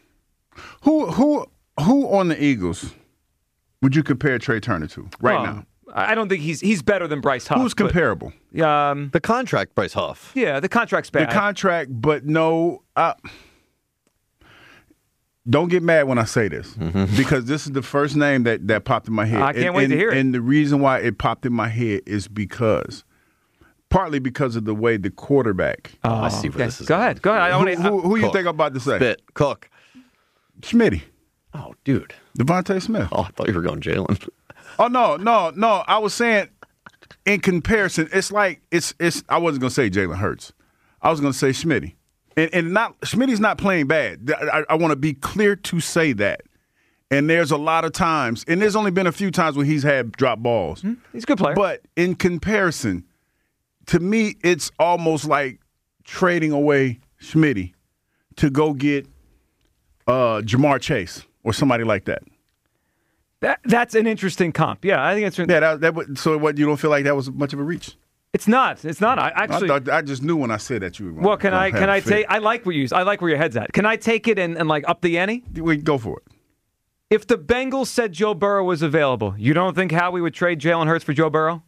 who who who on the Eagles would you compare Trey Turner to right Oh, now? I don't think he's he's better than Bryce Huff. Who's but, comparable? um, The contract, Bryce Huff. yeah, the contract's bad. The contract, but no. Uh, don't get mad when I say this because this is the first name that, that popped in my head. I can't and, wait and, to hear it. And the reason why it popped in my head is because, partly because of the way the quarterback. oh, I see where okay. this is Go ahead. Go ahead. I who wanna, who, who you Cook. think I'm about to say? Spit. Cook. Schmitty. Oh, dude. Devontae Smith. Oh, I thought you were going Jalen. Oh no, no, no! I was saying, in comparison, it's like it's it's. I wasn't gonna say Jalen Hurts. I was gonna say Schmitty, and and not Schmitty's not playing bad. I, I want to be clear to say that. And there's a lot of times, and there's only been a few times when he's had drop balls. he's a good player. But in comparison, to me, it's almost like trading away Schmitty to go get uh, Jamar Chase or somebody like that. That that's an interesting comp. Yeah, I think it's. Yeah, that, that would, so what? You don't feel like that was much of a reach? It's not. It's not. I actually. I, thought, I just knew when I said that you were. Well, can I? Can I take? I like where you. I like where your head's at. Can I take it and, and like up the ante? We go for it. If the Bengals said Joe Burrow was available, you don't think Howie would trade Jalen Hurts for Joe Burrow?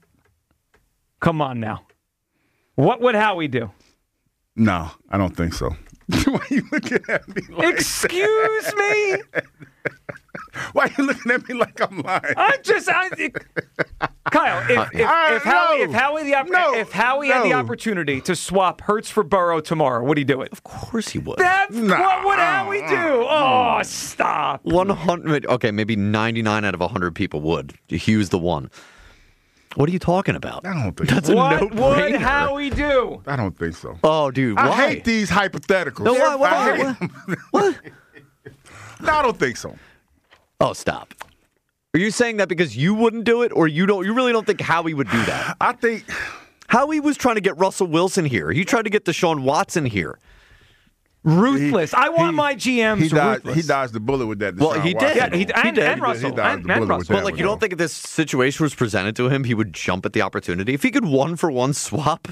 Come on now. What would Howie do? No, I don't think so. Why are you looking at me like Excuse that? me? Why are you looking at me like I'm lying? I just, I, it, Kyle, if, if, Uh, if Howie, no. if Howie, the, op- No. if Howie had the No. opportunity to swap Hurts for Burrow tomorrow, would he do it? Of course he would. That's Nah. what would Howie do? Oh, stop. one hundred. Okay, maybe ninety-nine out of one hundred people would. Hugh's the one. What are you talking about? I don't think That's so. a What would no-brainer. Howie do? I don't think so. Oh, dude, why? I hate these hypotheticals. No, why? Why? I Why? hate What? them. What? No, I don't think so. Oh, stop. Are you saying that because you wouldn't do it, or you don't? You really don't think Howie would do that? I think Howie was trying to get Russell Wilson here. He tried to get Deshaun Watson here. Ruthless. He- I want he- my G Ms he dodged, ruthless. he dodged the bullet with that. Well, Deshaun he did. Watson. Yeah, he, He and, did. and He Russell. He dodged And, the and bullet with Russell. that But like, one, you don't though. think if this situation was presented to him, he would jump at the opportunity? If he could one for one swap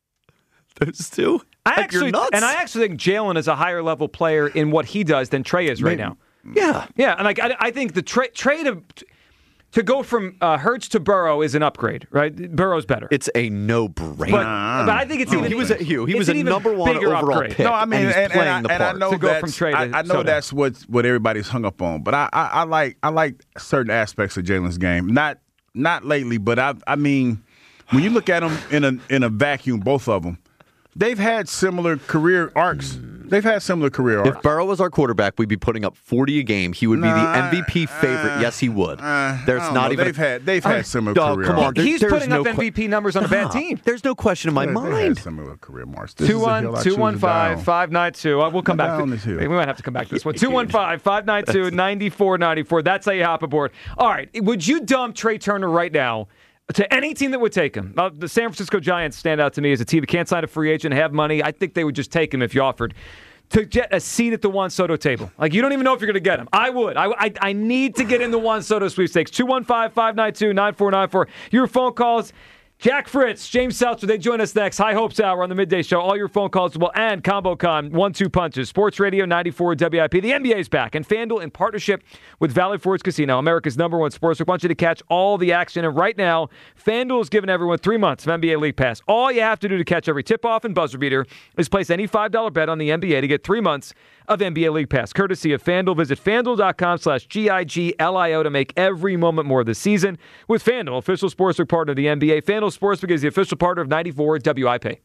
those two, I like, actually, you're nuts. and I actually think Jalen is a higher level player in what he does than Trey is right Maybe. now. yeah. Yeah, and like I, I think the tra- trade of to go from uh, Hurts to Burrow is an upgrade, right? Burrow's better. It's a no-brainer. But, but I think it's Hugh, even he was a, Hugh, he it's was an a even number one bigger overall upgrade. pick. No, I mean, and he's and, playing and, the I, and I part. know To go that's from Trey I, to I know Soto. that's what what everybody's hung up on. But I, I, I like I like certain aspects of Jalen's game. Not not lately, but I I mean, when you look at them in a in a vacuum, both of them, they've had similar career arcs. They've had similar career arcs. If Burrow was our quarterback, we'd be putting up forty a game. He would be the Nah, M V P favorite. uh, yes, he would. Uh, There's I don't not know. even. They've had they've had similar Oh, career come on. arcs. There- He's there's putting no up M V P numbers on a bad Stop. team. There's no question in my They- they had mind. similar career marks. This is Two the one hill I two choose one to five die on. five nine two. Uh, We'll come Die back. on To, this hill. we might have to come back to this one. Two one five five nine two ninety four ninety four. That's how you hop aboard. All right. Would you dump Trey Turner right now to any team that would take him? Uh, the San Francisco Giants stand out to me as a team that can't sign a free agent, have money. I think they would just take him if you offered to get a seat at the Juan Soto table. Like, you don't even know if you're going to get him. I would. I, I, I need to get in the Juan Soto sweepstakes. two one five five nine two nine four nine four. Your phone calls. Jack Fritz, James Seltzer, they join us next. High Hopes Hour on the Midday Show. All your phone calls will and Combo Con, one two punches. Sports Radio ninety-four W I P. The N B A is back, and FanDuel, in partnership with Valley Forge Casino, America's number one sportsbook, wants you to catch all the action. And right now, FanDuel is giving everyone three months of N B A League Pass. All you have to do to catch every tip-off and buzzer beater is place any five dollar bet on the N B A to get three months of N B A League Pass, courtesy of FanDuel. Visit FanDuel.com slash G I G L I O to make every moment more this season. With FanDuel, official sportsbook partner of the N B A. FanDuel Sportsbook is the official partner of ninety-four W I P.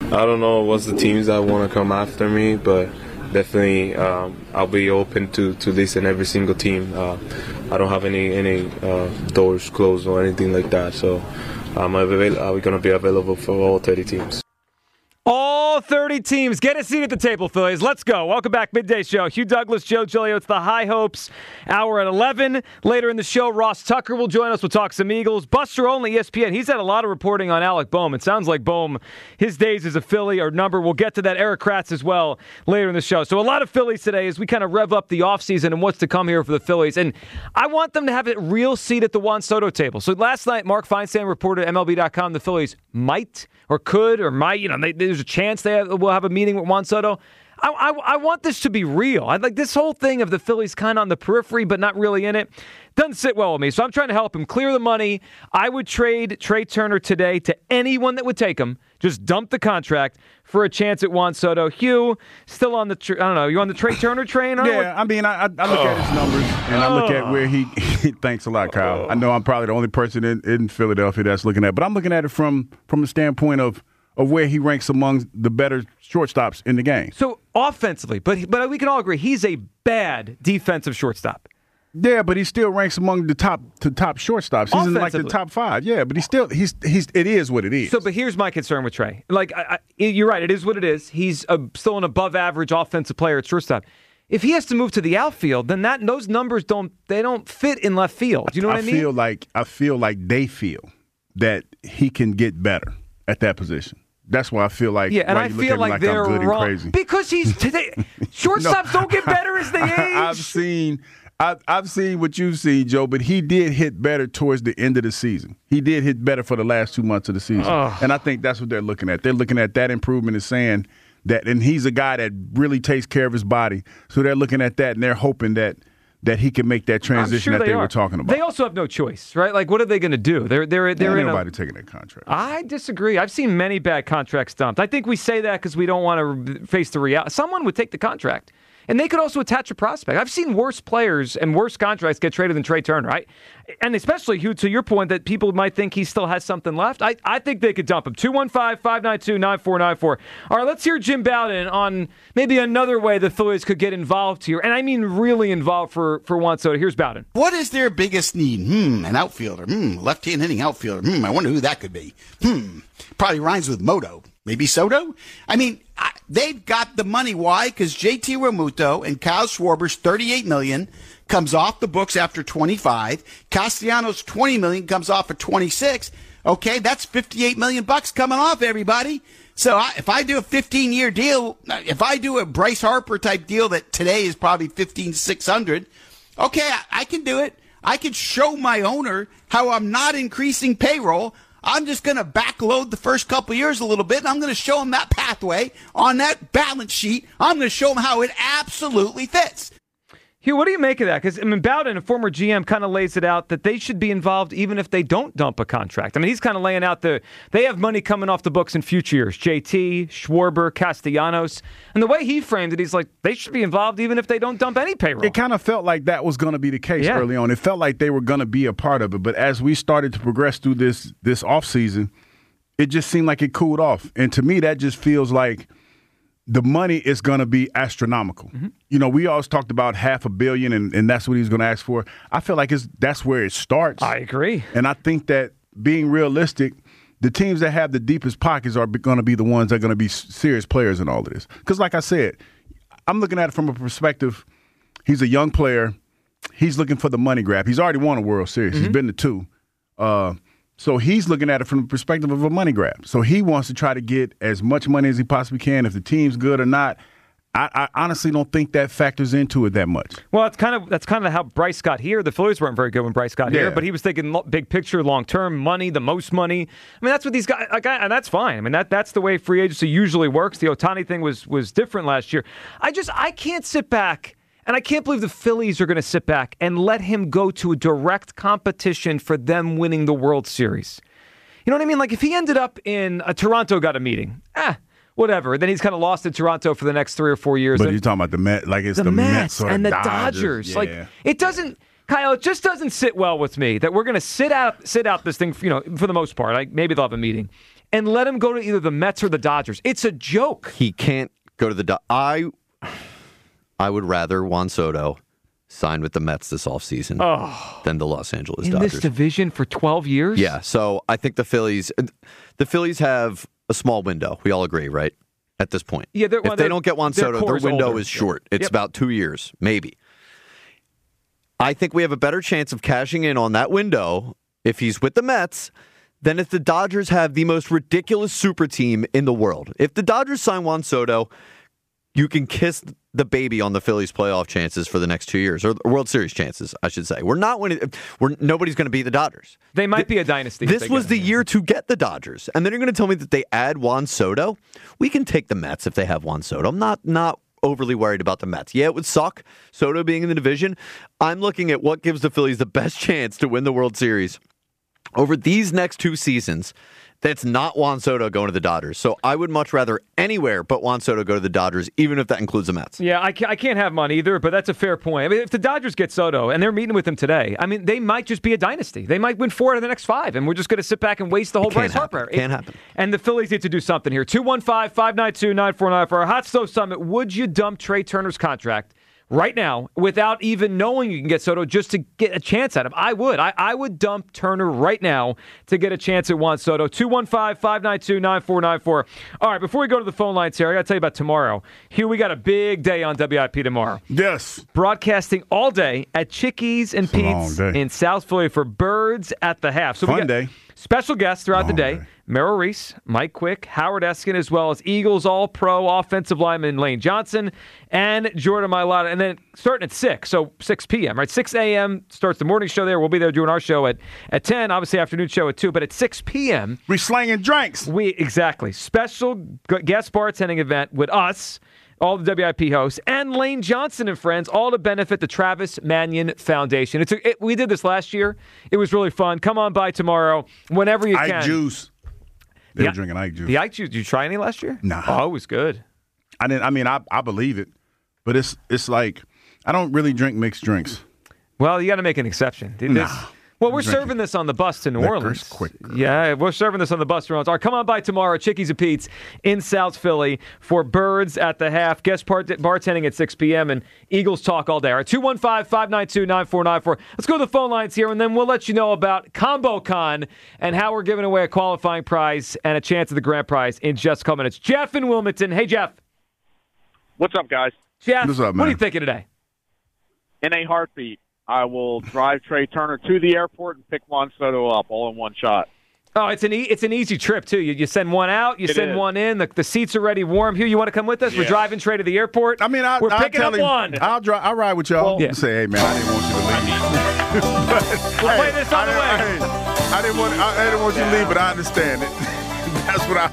I don't know what's the teams that want to come after me, but definitely um, I'll be open to, to listen every single team. Uh, I don't have any any uh, doors closed or anything like that, so I'm avail- I'm going to be available for all thirty teams. All thirty teams. Get a seat at the table, Phillies. Let's go. Welcome back, Midday Show. Hugh Douglas, Joe Giglio. It's the High Hopes Hour at eleven. Later in the show, Ross Tucker will join us. We'll talk some Eagles. Buster Olney, E S P N. He's had a lot of reporting on Alec Boehm. It sounds like Boehm, his days as a Philly are numbered. We'll get to that. Eric Kratz as well later in the show. So a lot of Phillies today as we kind of rev up the offseason and what's to come here for the Phillies. And I want them to have a real seat at the Juan Soto table. So last night, Mark Feinstein reported at M L B dot com the Phillies might or could or might, you know, they, there's a chance they have, will have a meeting with Juan Soto. I, I, I want this to be real. I like this whole thing of the Phillies kind of on the periphery but not really in it. Doesn't sit well with me. So I'm trying to help him clear the money. I would trade Trey Turner today to anyone that would take him. Just dump the contract for a chance at Juan Soto. Hugh, still on the, I don't know, you on the Trey Turner train? Or yeah, I mean, I, I look oh. at his numbers, and I look at where he – thanks a lot, Kyle. Oh. I know I'm probably the only person in, in Philadelphia that's looking at it, but I'm looking at it from from the standpoint of – of where he ranks among the better shortstops in the game. So offensively, but but we can all agree he's a bad defensive shortstop. Yeah, but he still ranks among the top to top shortstops. He's in like the top five. Yeah, but he's still he's he's it is what it is. So, but here's my concern with Trey. Like I, I, you're right, it is what it is. He's a, still an above average offensive player at shortstop. If he has to move to the outfield, then that those numbers don't they don't fit in left field. Do you know what I, I mean? I feel like I feel like they feel that he can get better at that position. That's why I feel like yeah, and I feel like, like they're I'm good wrong and crazy. Because he's today. Shortstops no, don't get better as they age. I've seen, I've, I've seen what you've seen, Joe. But he did hit better towards the end of the season. He did hit better for the last two months of the season, oh. and I think that's what they're looking at. They're looking at that improvement and saying that, and he's a guy that really takes care of his body. So they're looking at that and they're hoping that. that he can make that transition sure that they, they were talking about. They also have no choice, right? Like, what are they going to do? They're they're they're yeah, in nobody a, taking that contract. I disagree. I've seen many bad contracts dumped. I think we say that because we don't want to face the reality. Someone would take the contract, and they could also attach a prospect. I've seen worse players and worse contracts get traded than Trey Turner, right? And especially, Hugh, to your point that people might think he still has something left. I, I think they could dump him. two one five, five nine two, nine four nine four. All right, let's hear Jim Bowden on maybe another way the Phillies could get involved here. And I mean really involved for, for Juan Soto. Here's Bowden. What is their biggest need? Hmm, an outfielder. Hmm, left-hand hitting outfielder. Hmm, I wonder who that could be. Hmm, probably rhymes with Moto. Maybe Soto? I mean, I, they've got the money. Why? Because J T Realmuto and Kyle Schwarber's thirty-eight million dollars comes off the books after twenty-five. Castellanos' twenty million dollars comes off at twenty-six. Okay, that's fifty-eight million dollars bucks coming off, everybody. So I, if I do a fifteen-year deal, if I do a Bryce Harper type deal that today is probably fifteen thousand six hundred dollars, okay, I, I can do it. I can show my owner how I'm not increasing payroll. I'm just going to backload the first couple of years a little bit, and I'm going to show them that pathway on that balance sheet. I'm going to show them how it absolutely fits. Hugh, what do you make of that? Because I mean, Bowden, a former G M, kind of lays it out that they should be involved even if they don't dump a contract. I mean, he's kind of laying out the they have money coming off the books in future years. J T, Schwarber, Castellanos. And the way he framed it, he's like, they should be involved even if they don't dump any payroll. It kind of felt like that was going to be the case yeah. early on. It felt like they were going to be a part of it. But as we started to progress through this this offseason, it just seemed like it cooled off. And to me, that just feels like the money is going to be astronomical. Mm-hmm. You know, we always talked about half a billion, and, and that's what he's going to ask for. I feel like it's that's where it starts. I agree. And I think that being realistic, the teams that have the deepest pockets are going to be the ones that are going to be serious players in all of this. Because like I said, I'm looking at it from a perspective, he's a young player. He's looking for the money grab. He's already won a World Series. Mm-hmm. He's been to two. Uh, So he's looking at it from the perspective of a money grab. So he wants to try to get as much money as he possibly can. If the team's good or not, I, I honestly don't think that factors into it that much. Well, it's kind of that's kind of how Bryce got here. The Phillies weren't very good when Bryce got yeah. here, but he was thinking big picture, long term, money, the most money. I mean, that's what these guys, like, and that's fine. I mean, that that's the way free agency usually works. The Ohtani thing was was different last year. I just I can't sit back. And I can't believe the Phillies are going to sit back and let him go to a direct competition for them winning the World Series. You know what I mean? Like if he ended up in a Toronto got a meeting, ah, whatever. Then he's kind of lost in Toronto for the next three or four years. But you're talking about the Mets, like it's the, the Mets, Mets and the Dodgers. Dodgers. Yeah. Like it doesn't, Kyle. It just doesn't sit well with me that we're going to sit out, sit out this thing. You know, for the most part, like maybe they'll have a meeting. and let him go to either the Mets or the Dodgers. It's a joke. He can't go to the Do- I I would rather Juan Soto sign with the Mets this offseason oh. than the Los Angeles In Dodgers. this division for twelve years? Yeah, so I think the Phillies the Phillies have a small window. We all agree, right? At this point. Yeah, if well, they don't get Juan their Soto, their core's window older. is short. It's Yep. about two years, maybe. I think we have a better chance of cashing in on that window if he's with the Mets than if the Dodgers have the most ridiculous super team in the world. If the Dodgers sign Juan Soto, you can kiss the baby on the Phillies' playoff chances for the next two years, or World Series chances, I should say. We're not winning. We're nobody's going to beat the Dodgers. They might be a dynasty. if This they was get the him. year to get the Dodgers, and then you're going to tell me that they add Juan Soto. We can take the Mets if they have Juan Soto. I'm not not overly worried about the Mets. Yeah, it would suck Soto being in the division. I'm looking at what gives the Phillies the best chance to win the World Series over these next two seasons. That's not Juan Soto going to the Dodgers. So I would much rather anywhere but Juan Soto go to the Dodgers, even if that includes the Mets. Yeah, I can't, I can't have him on either, but that's a fair point. I mean, if the Dodgers get Soto, and they're meeting with him today, I mean, they might just be a dynasty. They might win four out of the next five, and we're just going to sit back and waste the whole It can't Bryce happen. Harper. It can't happen. And the Phillies need to do something here. two one five, five nine two, nine four nine for our Hot Stove Summit. Would you dump Trey Turner's contract right now without even knowing you can get Soto just to get a chance at him? I would. I, I would dump Turner right now to get a chance at Juan Soto. two one five, five nine two, nine four nine four. All right, before we go to the phone lines here, I got to tell you about tomorrow. Here we got a big day on W I P tomorrow. Yes. Broadcasting all day at Chickies and It's a long Pete's day. in South Philly for Birds at the Half. So we Fun got day. special guests throughout the Long day. day. Merrill Reese, Mike Quick, Howard Eskin, as well as Eagles All-Pro offensive lineman Lane Johnson and Jordan Mailata. And then starting at six, so six p.m., right? six a.m. starts the morning show there. We'll be there doing our show at, at ten, obviously afternoon show at two. But at six p.m., we slanging drinks. We Exactly. Special g- guest bartending event with us, all the W I P hosts, and Lane Johnson and friends, all to benefit the Travis Manion Foundation. It's a, it, we did this last year. It was really fun. Come on by tomorrow, whenever you Ike can. juice. They The- were drinking Ike juice. The Ike juice. Did you try any last year? Nah. Oh, it was good. I didn't. I mean, I I believe it, but it's it's like I don't really drink mixed drinks. Well, you got to make an exception. This- Nah. Well, we're Drinking. serving this on the bus to New Liquor's Orleans. quicker. Yeah, we're serving this on the bus to New Orleans. All right, come on by tomorrow, Chickies and Pete's in South Philly for Birds at the Half. Guest part- bartending at six p.m. and Eagles talk all day. All right, two one five, five nine two, nine four nine four. Let's go to the phone lines here, and then we'll let you know about Combo Con and how we're giving away a qualifying prize and a chance at the grand prize in just a couple minutes. Jeff in Wilmington. Hey, Jeff. What's up, guys? Jeff, What's up, what man? are you thinking today? In a heartbeat, I will drive Trey Turner to the airport and pick Juan Soto up all in one shot. Oh, it's an e- it's an easy trip too. You, you send one out, you It send is. one in. The, the seats are already warm. Here, you want to come with us? We're Yeah. driving Trey to the airport. I mean, I, we're I'll picking tell up him, one. I'll drive. I'll ride with y'all. Well, yeah. Say, hey man, I didn't want you to leave. But, We'll play hey, this on I the way. didn't- hey, I didn't want. I, I didn't want you to leave, but I understand it. That's what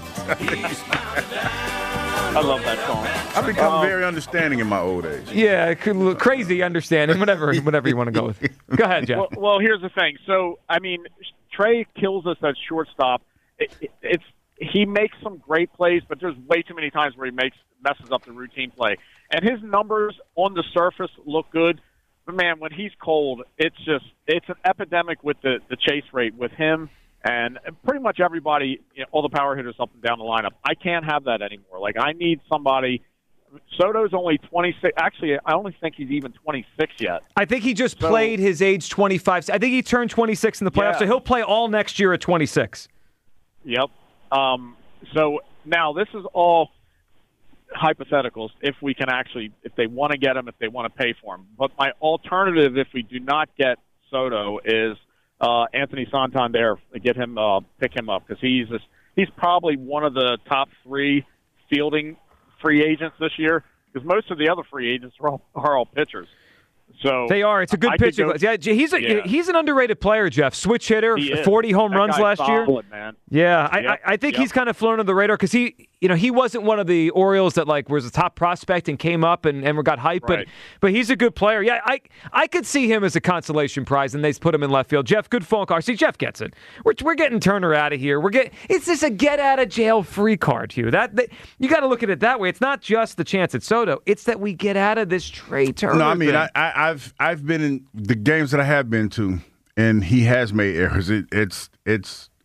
I. I love that song. I've become Um, very understanding in my old age. Yeah, c- crazy understanding. Whatever, whatever you want to go with. Go ahead, Jeff. Well, well, here's the thing. So, I mean, Trey kills us at shortstop. It, it, it's he makes some great plays, but there's way too many times where he makes messes up the routine play. And his numbers on the surface look good, but man, when he's cold, it's just it's an epidemic with the the chase rate with him and pretty much everybody, you know, all the power hitters up and down the lineup. I can't have that anymore. Like I need somebody. Soto's only twenty-six. Actually, I only think he's even twenty-six yet. I think he just So- played his age twenty-five. I think he turned twenty-six in the playoffs, Yeah. so he'll play all next year at twenty-six. Yep. Um, so now this is all hypotheticals if we can actually, if they want to get him, if they want to pay for him. But my alternative, if we do not get Soto, is uh, Anthony Santander. Get him, uh, pick him up because he's a, he's probably one of the top three fielding free agents this year because most of the other free agents are all, are all pitchers. So They are. It's a good I could pitching go- class. Yeah, he's a Yeah. he's an underrated player, Jeff. Switch hitter, He is. forty home That runs guy's last year. solid, man. Yeah, I, Yep, I, I think yep. he's kind of flown under the radar because he, you know, he wasn't one of the Orioles that like was a top prospect and came up and, and got hyped, Right. but but he's a good player. Yeah, I I could see him as a consolation prize, and they put him in left field. Jeff, good phone call. See, Jeff gets it. We're we're getting Turner out of here. We're getting it's just a get out of jail free card, Hugh. That, that you got to look at it that way. It's not just the chance at Soto; it's that we get out of this Trey Turner. No, I mean, thing. I, I, I've I've been in the games that I have been to, and he has made errors. It, it's it's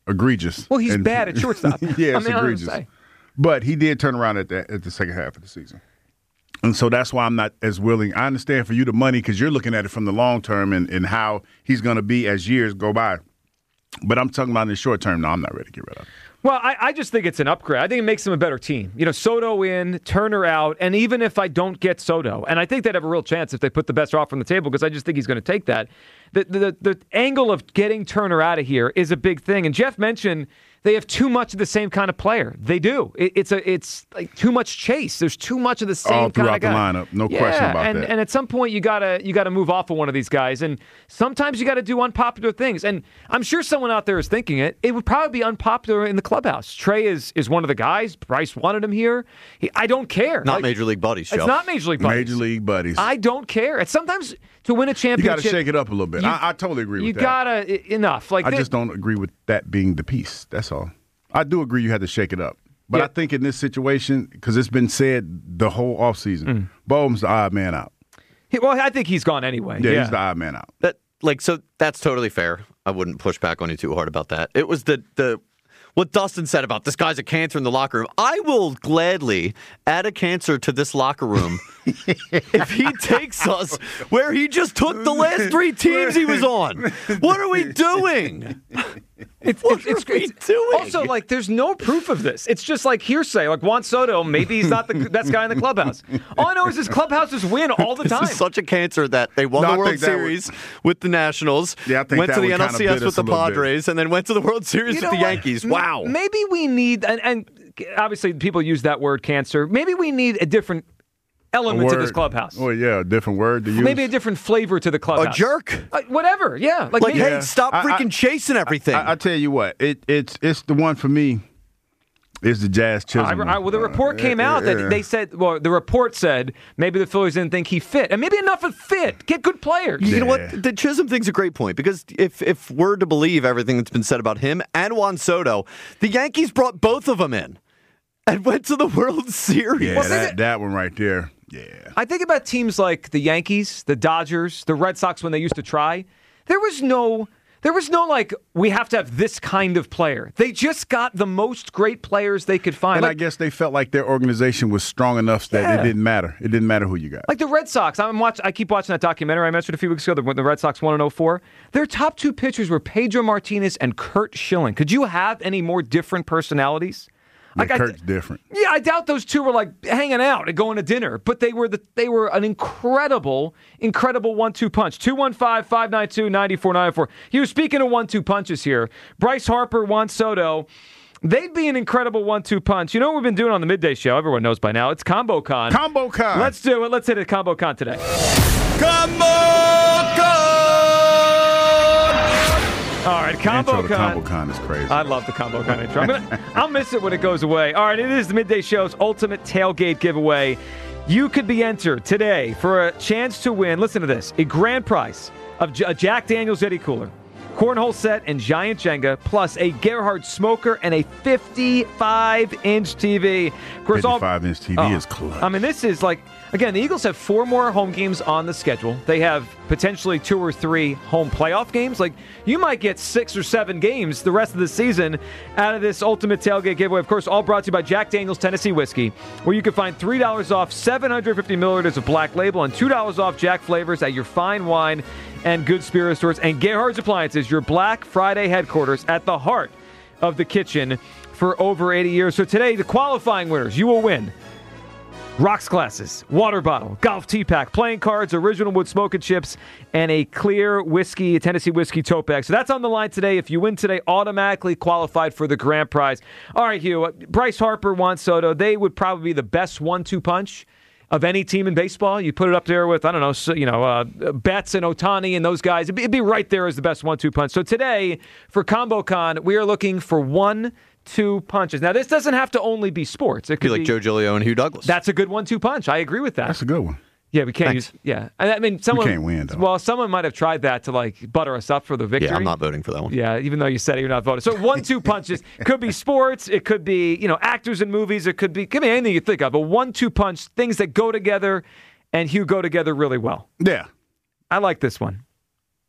egregious. Well, he's And- bad at shortstop. yeah, I it's mean, I don't egregious. say. But he did turn around at the, at the second half of the season. And so that's why I'm not as willing. I understand for you the money because you're looking at it from the long term and, and how he's going to be as years go by. But I'm talking about in the short term. No, I'm not ready to get rid of him. Well, I, I just think it's an upgrade. I think it makes them a better team. You know, Soto in, Turner out, and even if I don't get Soto, and I think they'd have a real chance if they put the best offer on the table because I just think he's going to take that. The, the the angle of getting Turner out of here is a big thing. And Jeff mentioned they have too much of the same kind of player. They do. It, it's a it's like too much chase. There's too much of the same All kind of guy. throughout the lineup, no yeah, question about and, that. And at some point you gotta you gotta move off of one of these guys. And sometimes you got to do unpopular things. And I'm sure someone out there is thinking it. It would probably be unpopular in the clubhouse. Trey is is one of the guys. Bryce wanted him here. He, I don't care. Not Like, Major League Buddies, Joe. It's not Major League Buddies. Major League Buddies. I don't care. It's sometimes to win a You championship. got to shake it up a little bit. you- I, I totally agree You with that. gotta i- enough. Like I thi- just don't agree with that being the piece. That's all. I do agree you had to shake it up. But Yeah. I think in this situation, because it's been said the whole offseason, Mm. Bohm's the odd man out. He- well, I think he's gone anyway. Yeah, Yeah, he's the odd man out. That like so that's totally fair. I wouldn't push back on you too hard about that. It was the the what Dustin said about this guy's a cancer in the locker room. I will gladly add a cancer to this locker room if he takes us where he just took the last three teams he was on. What are we doing? It's, What it's, it's, are we it's- doing? Also, like, there's no proof of this. It's just like hearsay. Like Juan Soto, maybe he's not the best guy in the clubhouse. All I know is his clubhouses win all the This time. is such a cancer that they won No, the I World think that would- Series with the Nationals, Yeah, I think went that to the would N L kinda C S bit with us the a little bit. Padres, and then went to the World Series You with know the what? Yankees. M- Wow. Maybe we need, and, and obviously people use that word cancer. Maybe we need a different A element to this word- clubhouse. Oh, yeah, a different word to use. Maybe a different flavor to the A clubhouse. jerk. Uh, whatever. Yeah. Like, Like, maybe, hey, stop I- freaking I- chasing everything. I, I tell you what, it, it's it's the one for me. Is the Jazz I, Chisholm? I, well, the report Uh, came yeah, out that yeah. they said, well, the report said maybe the Phillies didn't think he fit. And maybe enough of fit. Get good players. You know Yeah. what? The Chisholm thing's a great point because if if we're to believe everything that's been said about him and Juan Soto, the Yankees brought both of them in and went to the World Series. Yeah, Well, that, think- that one right there. Yeah. I think about teams like the Yankees, the Dodgers, the Red Sox when they used to try. There was no, there was no like, we have to have this kind of player. They just got the most great players they could find. And I Like, guess they felt like their organization was strong enough that Yeah. it didn't matter. It didn't matter who you got. like the Red Sox. I'm watch, I keep watching that documentary I mentioned a few weeks ago when the Red Sox won in oh four. Their top two pitchers were Pedro Martinez and Kurt Schilling. Could you have any more different personalities? Yeah, Like, I- Kurt's different. Yeah, I doubt those two were like hanging out and going to dinner, but they were the they were an incredible, incredible one-two punch. two one five, five nine two, nine four nine four. You were speaking of one-two punches here. Bryce Harper, Juan Soto, they'd be an incredible one-two punch. You know what we've been doing on the midday show? Everyone knows by now. It's Combo Con. Combo Con. Let's do it. Let's hit a Combo Con today. All right, Combo Intro to Con. Combo Con is crazy. I love the Combo Con intro. I'm gonna, I'll miss it when it goes away. All right, it is the Midday Show's ultimate tailgate giveaway. You could be entered today for a chance to win, listen to this, a grand prize of J- a Jack Daniels Eddie Cooler, cornhole set and giant Jenga, plus a Gerhard smoker and a fifty-five inch T V. Of course, all- fifty-five inch T V Oh, is clutch. I mean, this is like, again, the Eagles have four more home games on the schedule. They have potentially two or three home playoff games. Like, you might get six or seven games the rest of the season out of this ultimate tailgate giveaway. Of course, all brought to you by Jack Daniels Tennessee Whiskey, where you can find three dollars off seven hundred fifty milliliters of Black Label and two dollars off Jack flavors at your fine wine and good spirit stores. And Gerhard's Appliances, your Black Friday headquarters at the heart of the kitchen for over eighty years. So today, the qualifying winners, you will win rocks glasses, water bottle, golf tee pack, playing cards, original wood smoking chips, and a clear whiskey, Tennessee whiskey tote bag. So that's on the line today. If you win today, automatically qualified for the grand prize. All right, Hugh, Bryce Harper, Juan Soto, they would probably be the best one-two punch of any team in baseball. You put it up there with, I don't know, so, you know, uh, Betts and Ohtani and those guys. It'd be, it'd be right there as the best one-two punch. So today, for Combo Con, we are looking for one two punches. Now, this doesn't have to only be sports. It could Be like be, Joe Giglio and Hugh Douglas. That's a good one-two punch. I agree with that. That's a good one. Yeah, we can't Thanks. use. Yeah, I I mean, someone can't win, though. Well, someone might have tried that to like butter us up for the victory. yeah, I'm not voting for that one. Yeah, even though you said you're not voting. So one-two punches could be sports. It could be you know actors in movies. It could be could be anything you think of. A one-two punch, things that go together, and Hugh go together really well. Yeah. I like this one.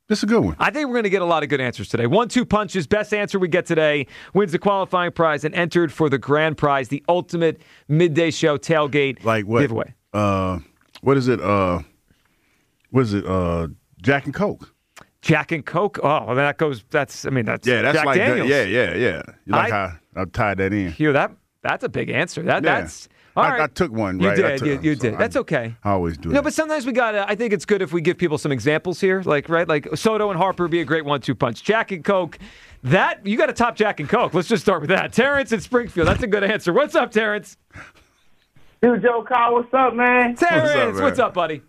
This is a good one. I think we're going to get a lot of good answers today. One, two punches. Best answer we get today wins the qualifying prize and entered for the grand prize, the ultimate midday show tailgate like what? giveaway. Uh, what is it? Uh, what is it? Uh, Jack and Coke. Jack and Coke. Oh, well, that goes. That's. I mean, that's. Yeah, that's Jack like Daniels. The, yeah, yeah, yeah. You like I, how I tied that in? Hugh, that that's a big answer. That Yeah. that's. All I, right. I took one. You Right? did. I took, you you so did. I, That's okay. I always do. No, that. but sometimes we got to, I think it's good if we give people some examples here. Like, right? Like Soto and Harper would be a great one two punch. Jack and Coke. That, you got to top Jack and Coke. Let's just start with that. Terrence in Springfield. That's a good answer. What's up, Terrence? Dude, Joe Kyle, what's up, man? Terrence, what's up, buddy?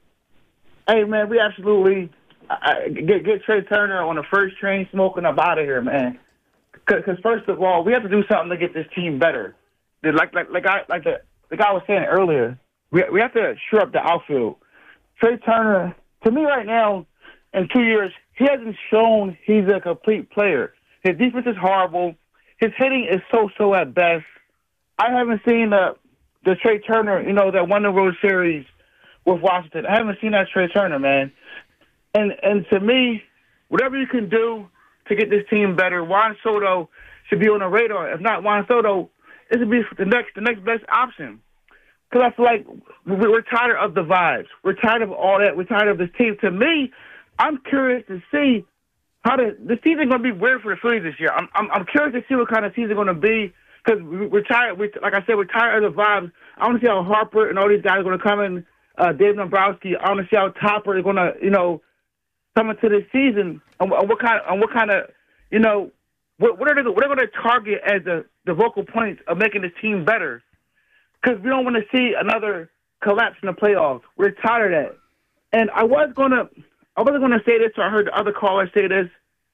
Hey, man, we absolutely I, get get Trey Turner on the first train smoking up out of here, man. Because first of all, we have to do something to get this team better. Like like like I like the the guy was saying earlier, we we have to shore up the outfield. Trey Turner, to me right now, in two years, he hasn't shown he's a complete player. His defense is horrible. His hitting is so-so at best. I haven't seen the the Trey Turner, you know, that won the World Series with Washington. I haven't seen that Trey Turner, man. And and to me, whatever you can do to get this team better, Juan Soto should be on the radar. If not Juan Soto, it should be the next the next best option. Because I feel like we're tired of the vibes. We're tired of all that. We're tired of this team. To me, I'm curious to see how the the season going to be weird for the Phillies this year. I'm I'm, I'm curious to see what kind of season going to be because we're tired. We like I said, we're tired of the vibes. I want to see how Harper and all these guys are going to come in. Uh, Dave Dombrowski. I want to see how Topper is going to you know come into this season and, and what kind and what kind of you know what what are they what are they going to target as the the vocal points of making this team better. Because we don't want to see another collapse in the playoffs. We're tired of that. And I was gonna, I wasn't gonna say this. So I heard the other callers say this.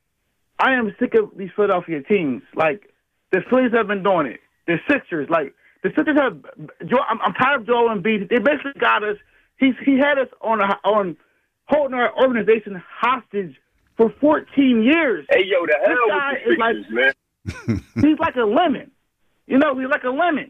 I am sick of these Philadelphia teams. Like the Phillies have been doing it. The Sixers, like the Sixers have. I'm, I'm tired of Joel Embiid. They basically got us. He's he had us on a, on holding our organization hostage for fourteen years. Hey yo, the hell this guy with is the like, Sixers, man. He's like a lemon. You know, he's like a lemon.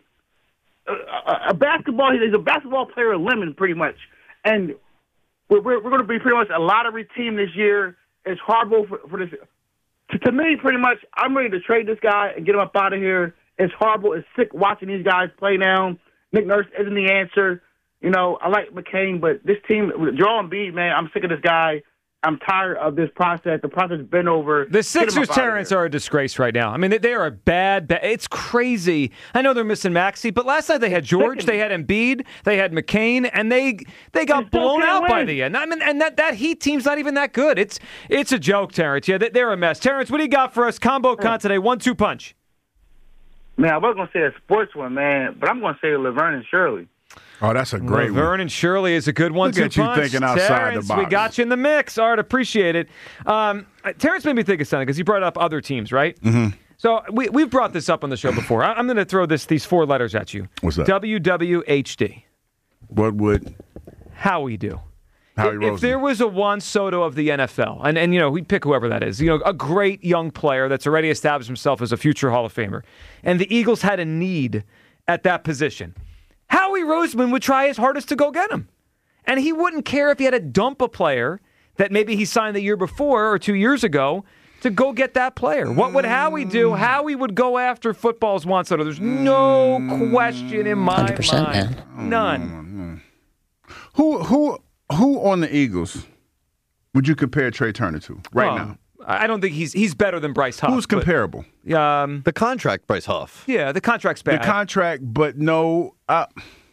A, a basketball, he's a basketball player, a lemon, pretty much. And we're, we're, we're going to be pretty much a lottery team this year. It's horrible for, for this. To, to me, pretty much, I'm ready to trade this guy and get him up out of here. It's horrible. It's sick watching these guys play now. Nick Nurse isn't the answer. You know, I like McCain, but this team, Joel Embiid, man, I'm sick of this guy. I'm tired of this process. The process has been over. The Sixers, Terrence, are a disgrace right now. I mean, they are a bad, bad. It's crazy. I know they're missing Maxey, but last night they had George, they had Embiid, they had McCain, and they they got blown out by the end. I mean, and that, that Heat team's not even that good. It's it's a joke, Terrence. Yeah, they're a mess. Terrence, what do you got for us? Combo Con today, one two punch. Man, I was going to say a sports one, man, but I'm going to say Laverne and Shirley. Oh, that's a great Laverne one. and Shirley is a good one. Look two at you punch. thinking outside Terrence, the box. we got you in the mix. All right, appreciate it. Um, Terrence made me think of something because he brought up other teams, right? Mm-hmm. So we, we've brought this up on the show before. I, I'm going to throw this these four letters at you. What's that? W W H D. What would Howie do? Howie if, Roseman. if there was a Juan Soto of the N F L, and, and you know, we'd pick whoever that is, you know, a great young player that's already established himself as a future Hall of Famer, and the Eagles had a need at that position, Howie Roseman would try his hardest to go get him. And he wouldn't care if he had to dump a player that maybe he signed the year before or two years ago to go get that player. What would Howie do? Howie would go after football's Juan Soto. There's no question in my one hundred percent, mind. man. None. who who who on the Eagles would you compare Trey Turner to right Oh, now? I don't think he's he's better than Bryce Huff. Who's but, comparable? Um, The contract, Bryce Huff. yeah, the contract's bad. The contract, but no. Uh,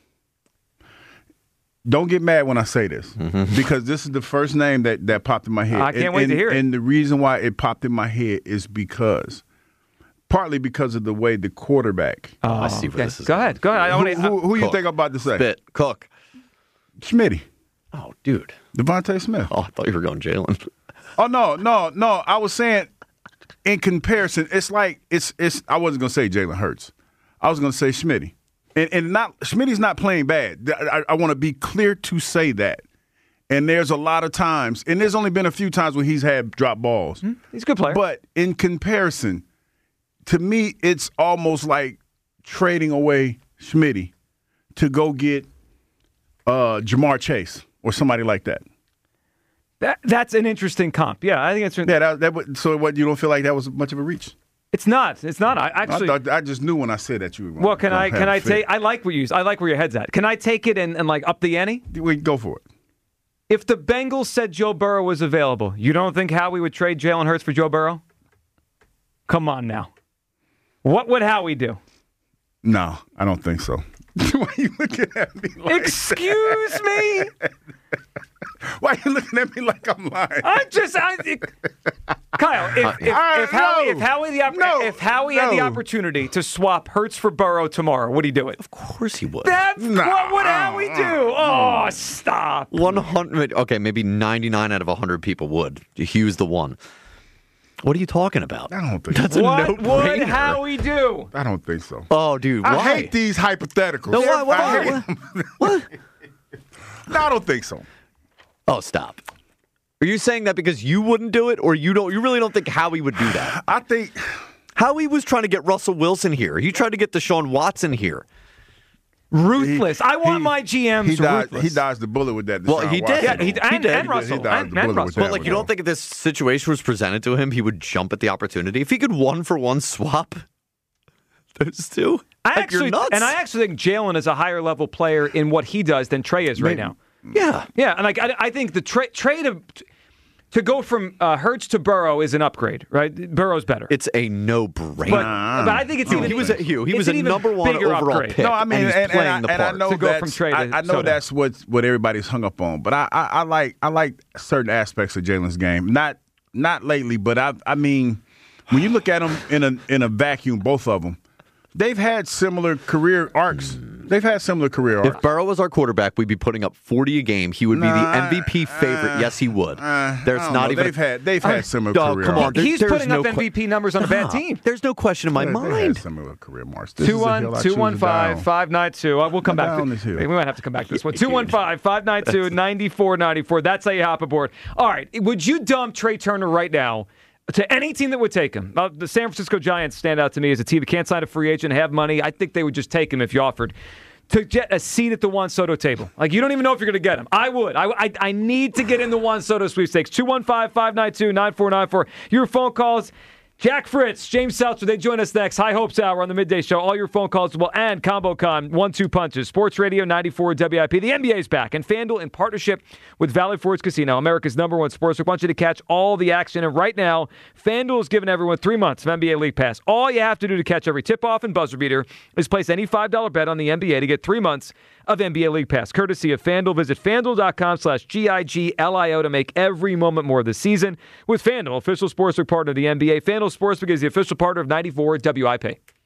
don't get mad when I say this, because this is the first name that, that popped in my head. I can't and, wait and, to hear it. And the reason why it popped in my head is because, partly because of the way the quarterback. Oh, I see where okay. this is Go ahead. Go ahead. I who wanna, who, who you Cook. think I'm about to say? Spit. Cook. Schmitty. Oh, dude. Devontae Smith. Oh, I thought you were going Jalen. Oh no, no, no! I was saying, in comparison, it's like it's it's. I wasn't gonna say Jalen Hurts. I was gonna say Schmitty, and and not Schmitty's not playing bad. I, I want to be clear to say that. And there's a lot of times, and there's only been a few times when he's had drop balls. he's a good player. But in comparison, to me, it's almost like trading away Schmitty to go get uh, Jamar Chase or somebody like that. That that's an interesting comp. Yeah, I think it's yeah. That, that would, so what? You don't feel like that was much of a reach? It's not. It's not. I actually. I, thought, I just knew when I said that you were. Well, can I? Can I take? I like what you. I like where your head's at. Can I take it and, and like up the ante? We go for it. If the Bengals said Joe Burrow was available, you don't think Howie would trade Jalen Hurts for Joe Burrow? Come on now. What would Howie do? No, I don't think so. Why are you looking at me like Excuse that? me? Why are you looking at me like I'm lying? I'm just, I, it, Kyle. If, if, uh, if Howie, no. if Howie, the, no, if Howie no. had the opportunity to swap Hurts for Burrow tomorrow, would he do it? Of course he would. That's Nah. what would Howie do? Oh, stop. one hundred. Okay, maybe ninety-nine out of one hundred people would. Hugh's the one. What are you talking about? I don't think That's so. a What would no-brainer. Howie do? I don't think so. Oh, dude, I why? hate these hypotheticals. No, why? Why? I Why? hate them. What? No, I don't think so. Oh, stop. Are you saying that because you wouldn't do it, or you don't? You really don't think Howie would do that? I think Howie was trying to get Russell Wilson here. He tried to get Deshaun Watson here. Ruthless. He- I want he- my G Ms he dodged, rudless. he dodged the bullet with that. Well, Deshaun he Watson. did. Yeah, he, He and, did. and He Russell. He dodged And, the and bullet with Russell. that. But like, you don't think if this situation was presented to him, he would jump at the opportunity? If he could one for one swap those two, I like, actually, you're nuts. and I actually think Jalen is a higher level player in what he does than Trey is right Maybe. now. yeah. Yeah, and like I, I think the tra- trade of to go from uh, Hurts to Burrow is an upgrade, right? Burrow's better. It's a no-brainer. But, but I think it's Hugh, even he was a, Hugh, he it's was an a even number one bigger overall upgrade. pick. No, I mean, and he's and, playing and, the I, and I part. know To go that's, from Trey to I, I know Soto. that's what what everybody's hung up on. But I, I, I like I like certain aspects of Jalen's game. Not not lately, but I I mean, when you look at them in a in a vacuum, both of them, they've had similar career arcs. They've had similar career arcs. If Burrow was our quarterback, we'd be putting up forty a game. He would be Nah, the M V P favorite. uh, yes, he would. Uh, There's I don't not know. even. They've had they've had similar Oh, career come on. arcs. There- He's there's putting no up M V P numbers on a bad team. There's no question in my They've had mind. similar career marks. This Two is a one hill I two choose one to five die five nine two. We'll come Die back. on To, this hill. we might have to come back to this one. Two one five five nine two ninety four ninety four. That's how you hop aboard. All right. Would you dump Trey Turner right now to any team that would take him? Uh, the San Francisco Giants stand out to me as a team that can't sign a free agent, have money. I think they would just take him if you offered to get a seat at the Juan Soto table. Like, you don't even know if you're going to get him. I would. I, I, I need to get in the Juan Soto sweepstakes. two one five five nine two nine four nine four. Your phone calls. Jack Fritz, James Seltzer, they join us next. High Hopes Hour on the Midday Show. All your phone calls will and Combo Con, one two punches. Sports Radio ninety-four W I P. The N B A is back, and FanDuel, in partnership with Valley Forge Casino, America's number one sportsbook, wants you to catch all the action. And right now, FanDuel is giving everyone three months of N B A League Pass. All you have to do to catch every tip-off and buzzer beater is place any five dollar bet on the N B A to get three months of N B A League Pass, courtesy of FanDuel. Visit FanDuel.com slash G I G L I O to make every moment more this season with FanDuel, official sportsbook partner of the N B A. FanDuel Sportsbook is the official partner of ninety-four W I P.